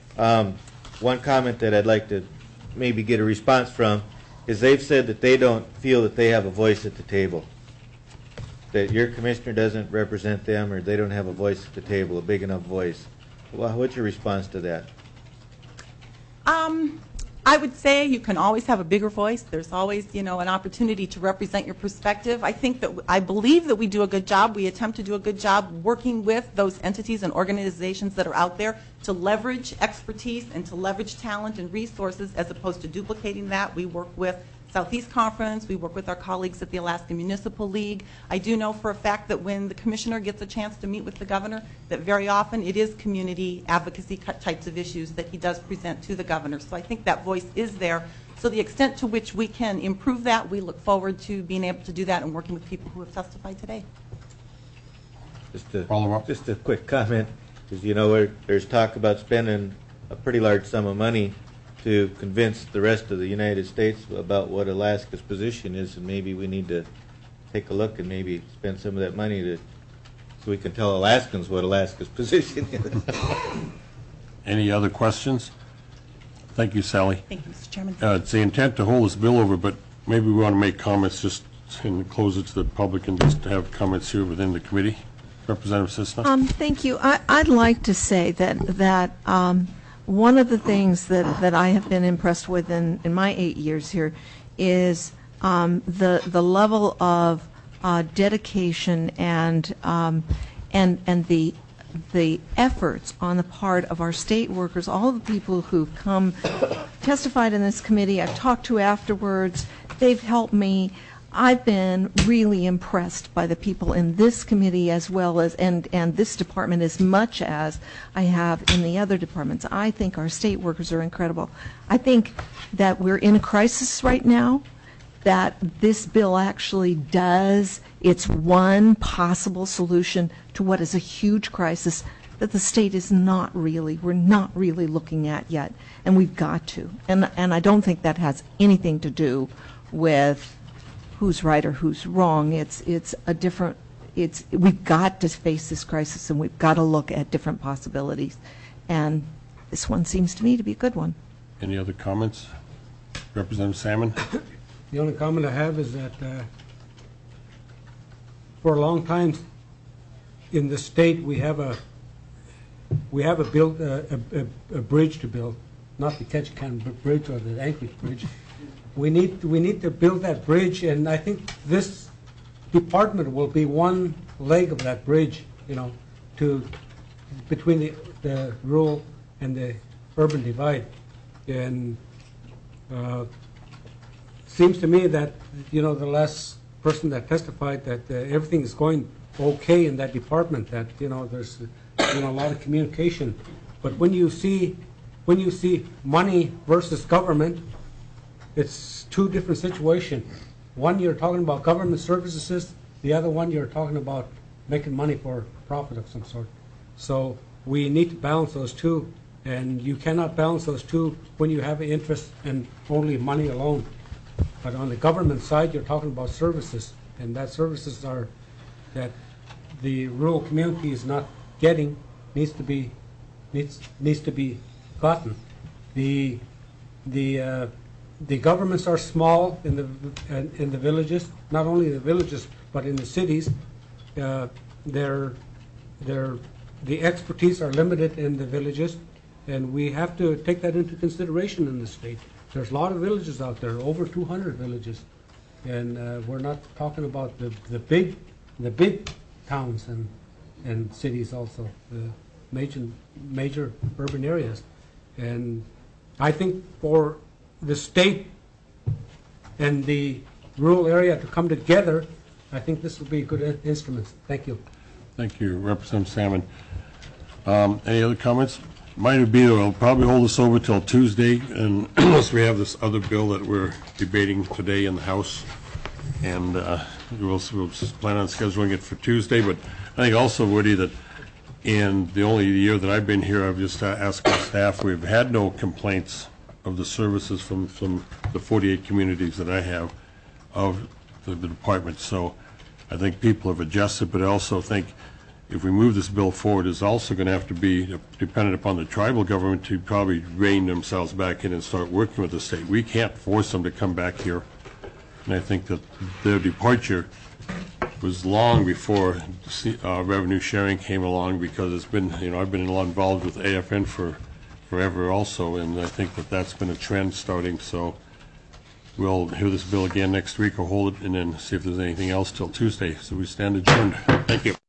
One comment that I'd like to maybe get a response from is they've said that they don't feel that they have a voice at the table, that your commissioner doesn't represent them, or they don't have a voice at the table, a big enough voice. Well, what's your response to that?
I would say you can always have a bigger voice. There's always, an opportunity to represent your perspective. I believe that we do a good job. We attempt to do a good job working with those entities and organizations that are out there to leverage expertise and to leverage talent and resources as opposed to duplicating that. We work with Southeast Conference. We work with our colleagues at the Alaska Municipal League. I do know for a fact that when the commissioner gets a chance to meet with the governor, that very often it is community advocacy types of issues that he does present to the governor. So I think that voice is there. So the extent to which we can improve that, we look forward to being able to do that and working with people who have testified today.
Just a quick comment, because there's talk about spending a pretty large sum of money to convince the rest of the United States about what Alaska's position is, and maybe we need to take a look and maybe spend some of that money so we can tell Alaskans what Alaska's position is.
Any other questions? Thank you, Sally.
Thank you, Mr. Chairman.
It's the intent to hold this bill over, but maybe we want to make comments just and close it to the public and just have comments here within the committee. Representative Cisna.
Thank you. I'd like to say that one of the things that I have been impressed with in my 8 years here is the level of dedication and the efforts on the part of our state workers, all the people who've come testified in this committee, I've talked to afterwards, they've helped me. I've been really impressed by the people in this committee as well as and this department as much as I have in the other departments. I think our state workers are incredible. I think that we're in a crisis right now. that this bill actually does. It's one possible solution to what is a huge crisis that the state is we're not really looking at yet, and we've got to. And I don't think that has anything to do with who's right or who's wrong. We've got to face this crisis, and we've got to look at different possibilities. And this one seems to me to be a good one.
Any other comments? Representative Salmon?
The only comment I have is that for a long time in the state we have a bridge to build, not the Ketchikan Bridge or the Anchorage Bridge. We need to build that bridge, and I think this department will be one leg of that bridge, between the rural and the urban divide. And seems to me that the last person that testified that everything is going okay in that department, that there's a lot of communication. But when you see money versus government, it's two different situations. One, you're talking about government services. The other one, you're talking about making money for profit of some sort. So we need to balance those two, and you cannot balance those two when you have an interest in only money alone. But on the government side, you're talking about services, and that services are that the rural community is not getting, needs to be gotten. The governments are small in the villages, not only the villages but in the cities. The expertise are limited in the villages, and we have to take that into consideration in the state. There's a lot of villages out there, over 200 villages, and we're not talking about the big towns and cities also, the major urban areas. And I think for the state and the rural area to come together, I think this will be a good instrument. Thank you.
Thank you, Representative Salmon. Any other comments? Mine would be that we'll probably hold this over till Tuesday, and unless we have this other bill that we're debating today in the House, and we'll plan on scheduling it for Tuesday. But I think also, Woody, that in the only year that I've been here, I've just asked our staff, we've had no complaints of the services from the 48 communities that I have of the department. So I think people have adjusted, but I also think if we move this bill forward, it's also going to have to be dependent upon the tribal government to probably rein themselves back in and start working with the state. We can't force them to come back here. And I think that their departure was long before revenue sharing came along, because it's been, I've been involved with AFN for forever also, and I think that that's been a trend starting. So we'll hear this bill again next week or hold it and then see if there's anything else till Tuesday. So we stand adjourned. Thank you.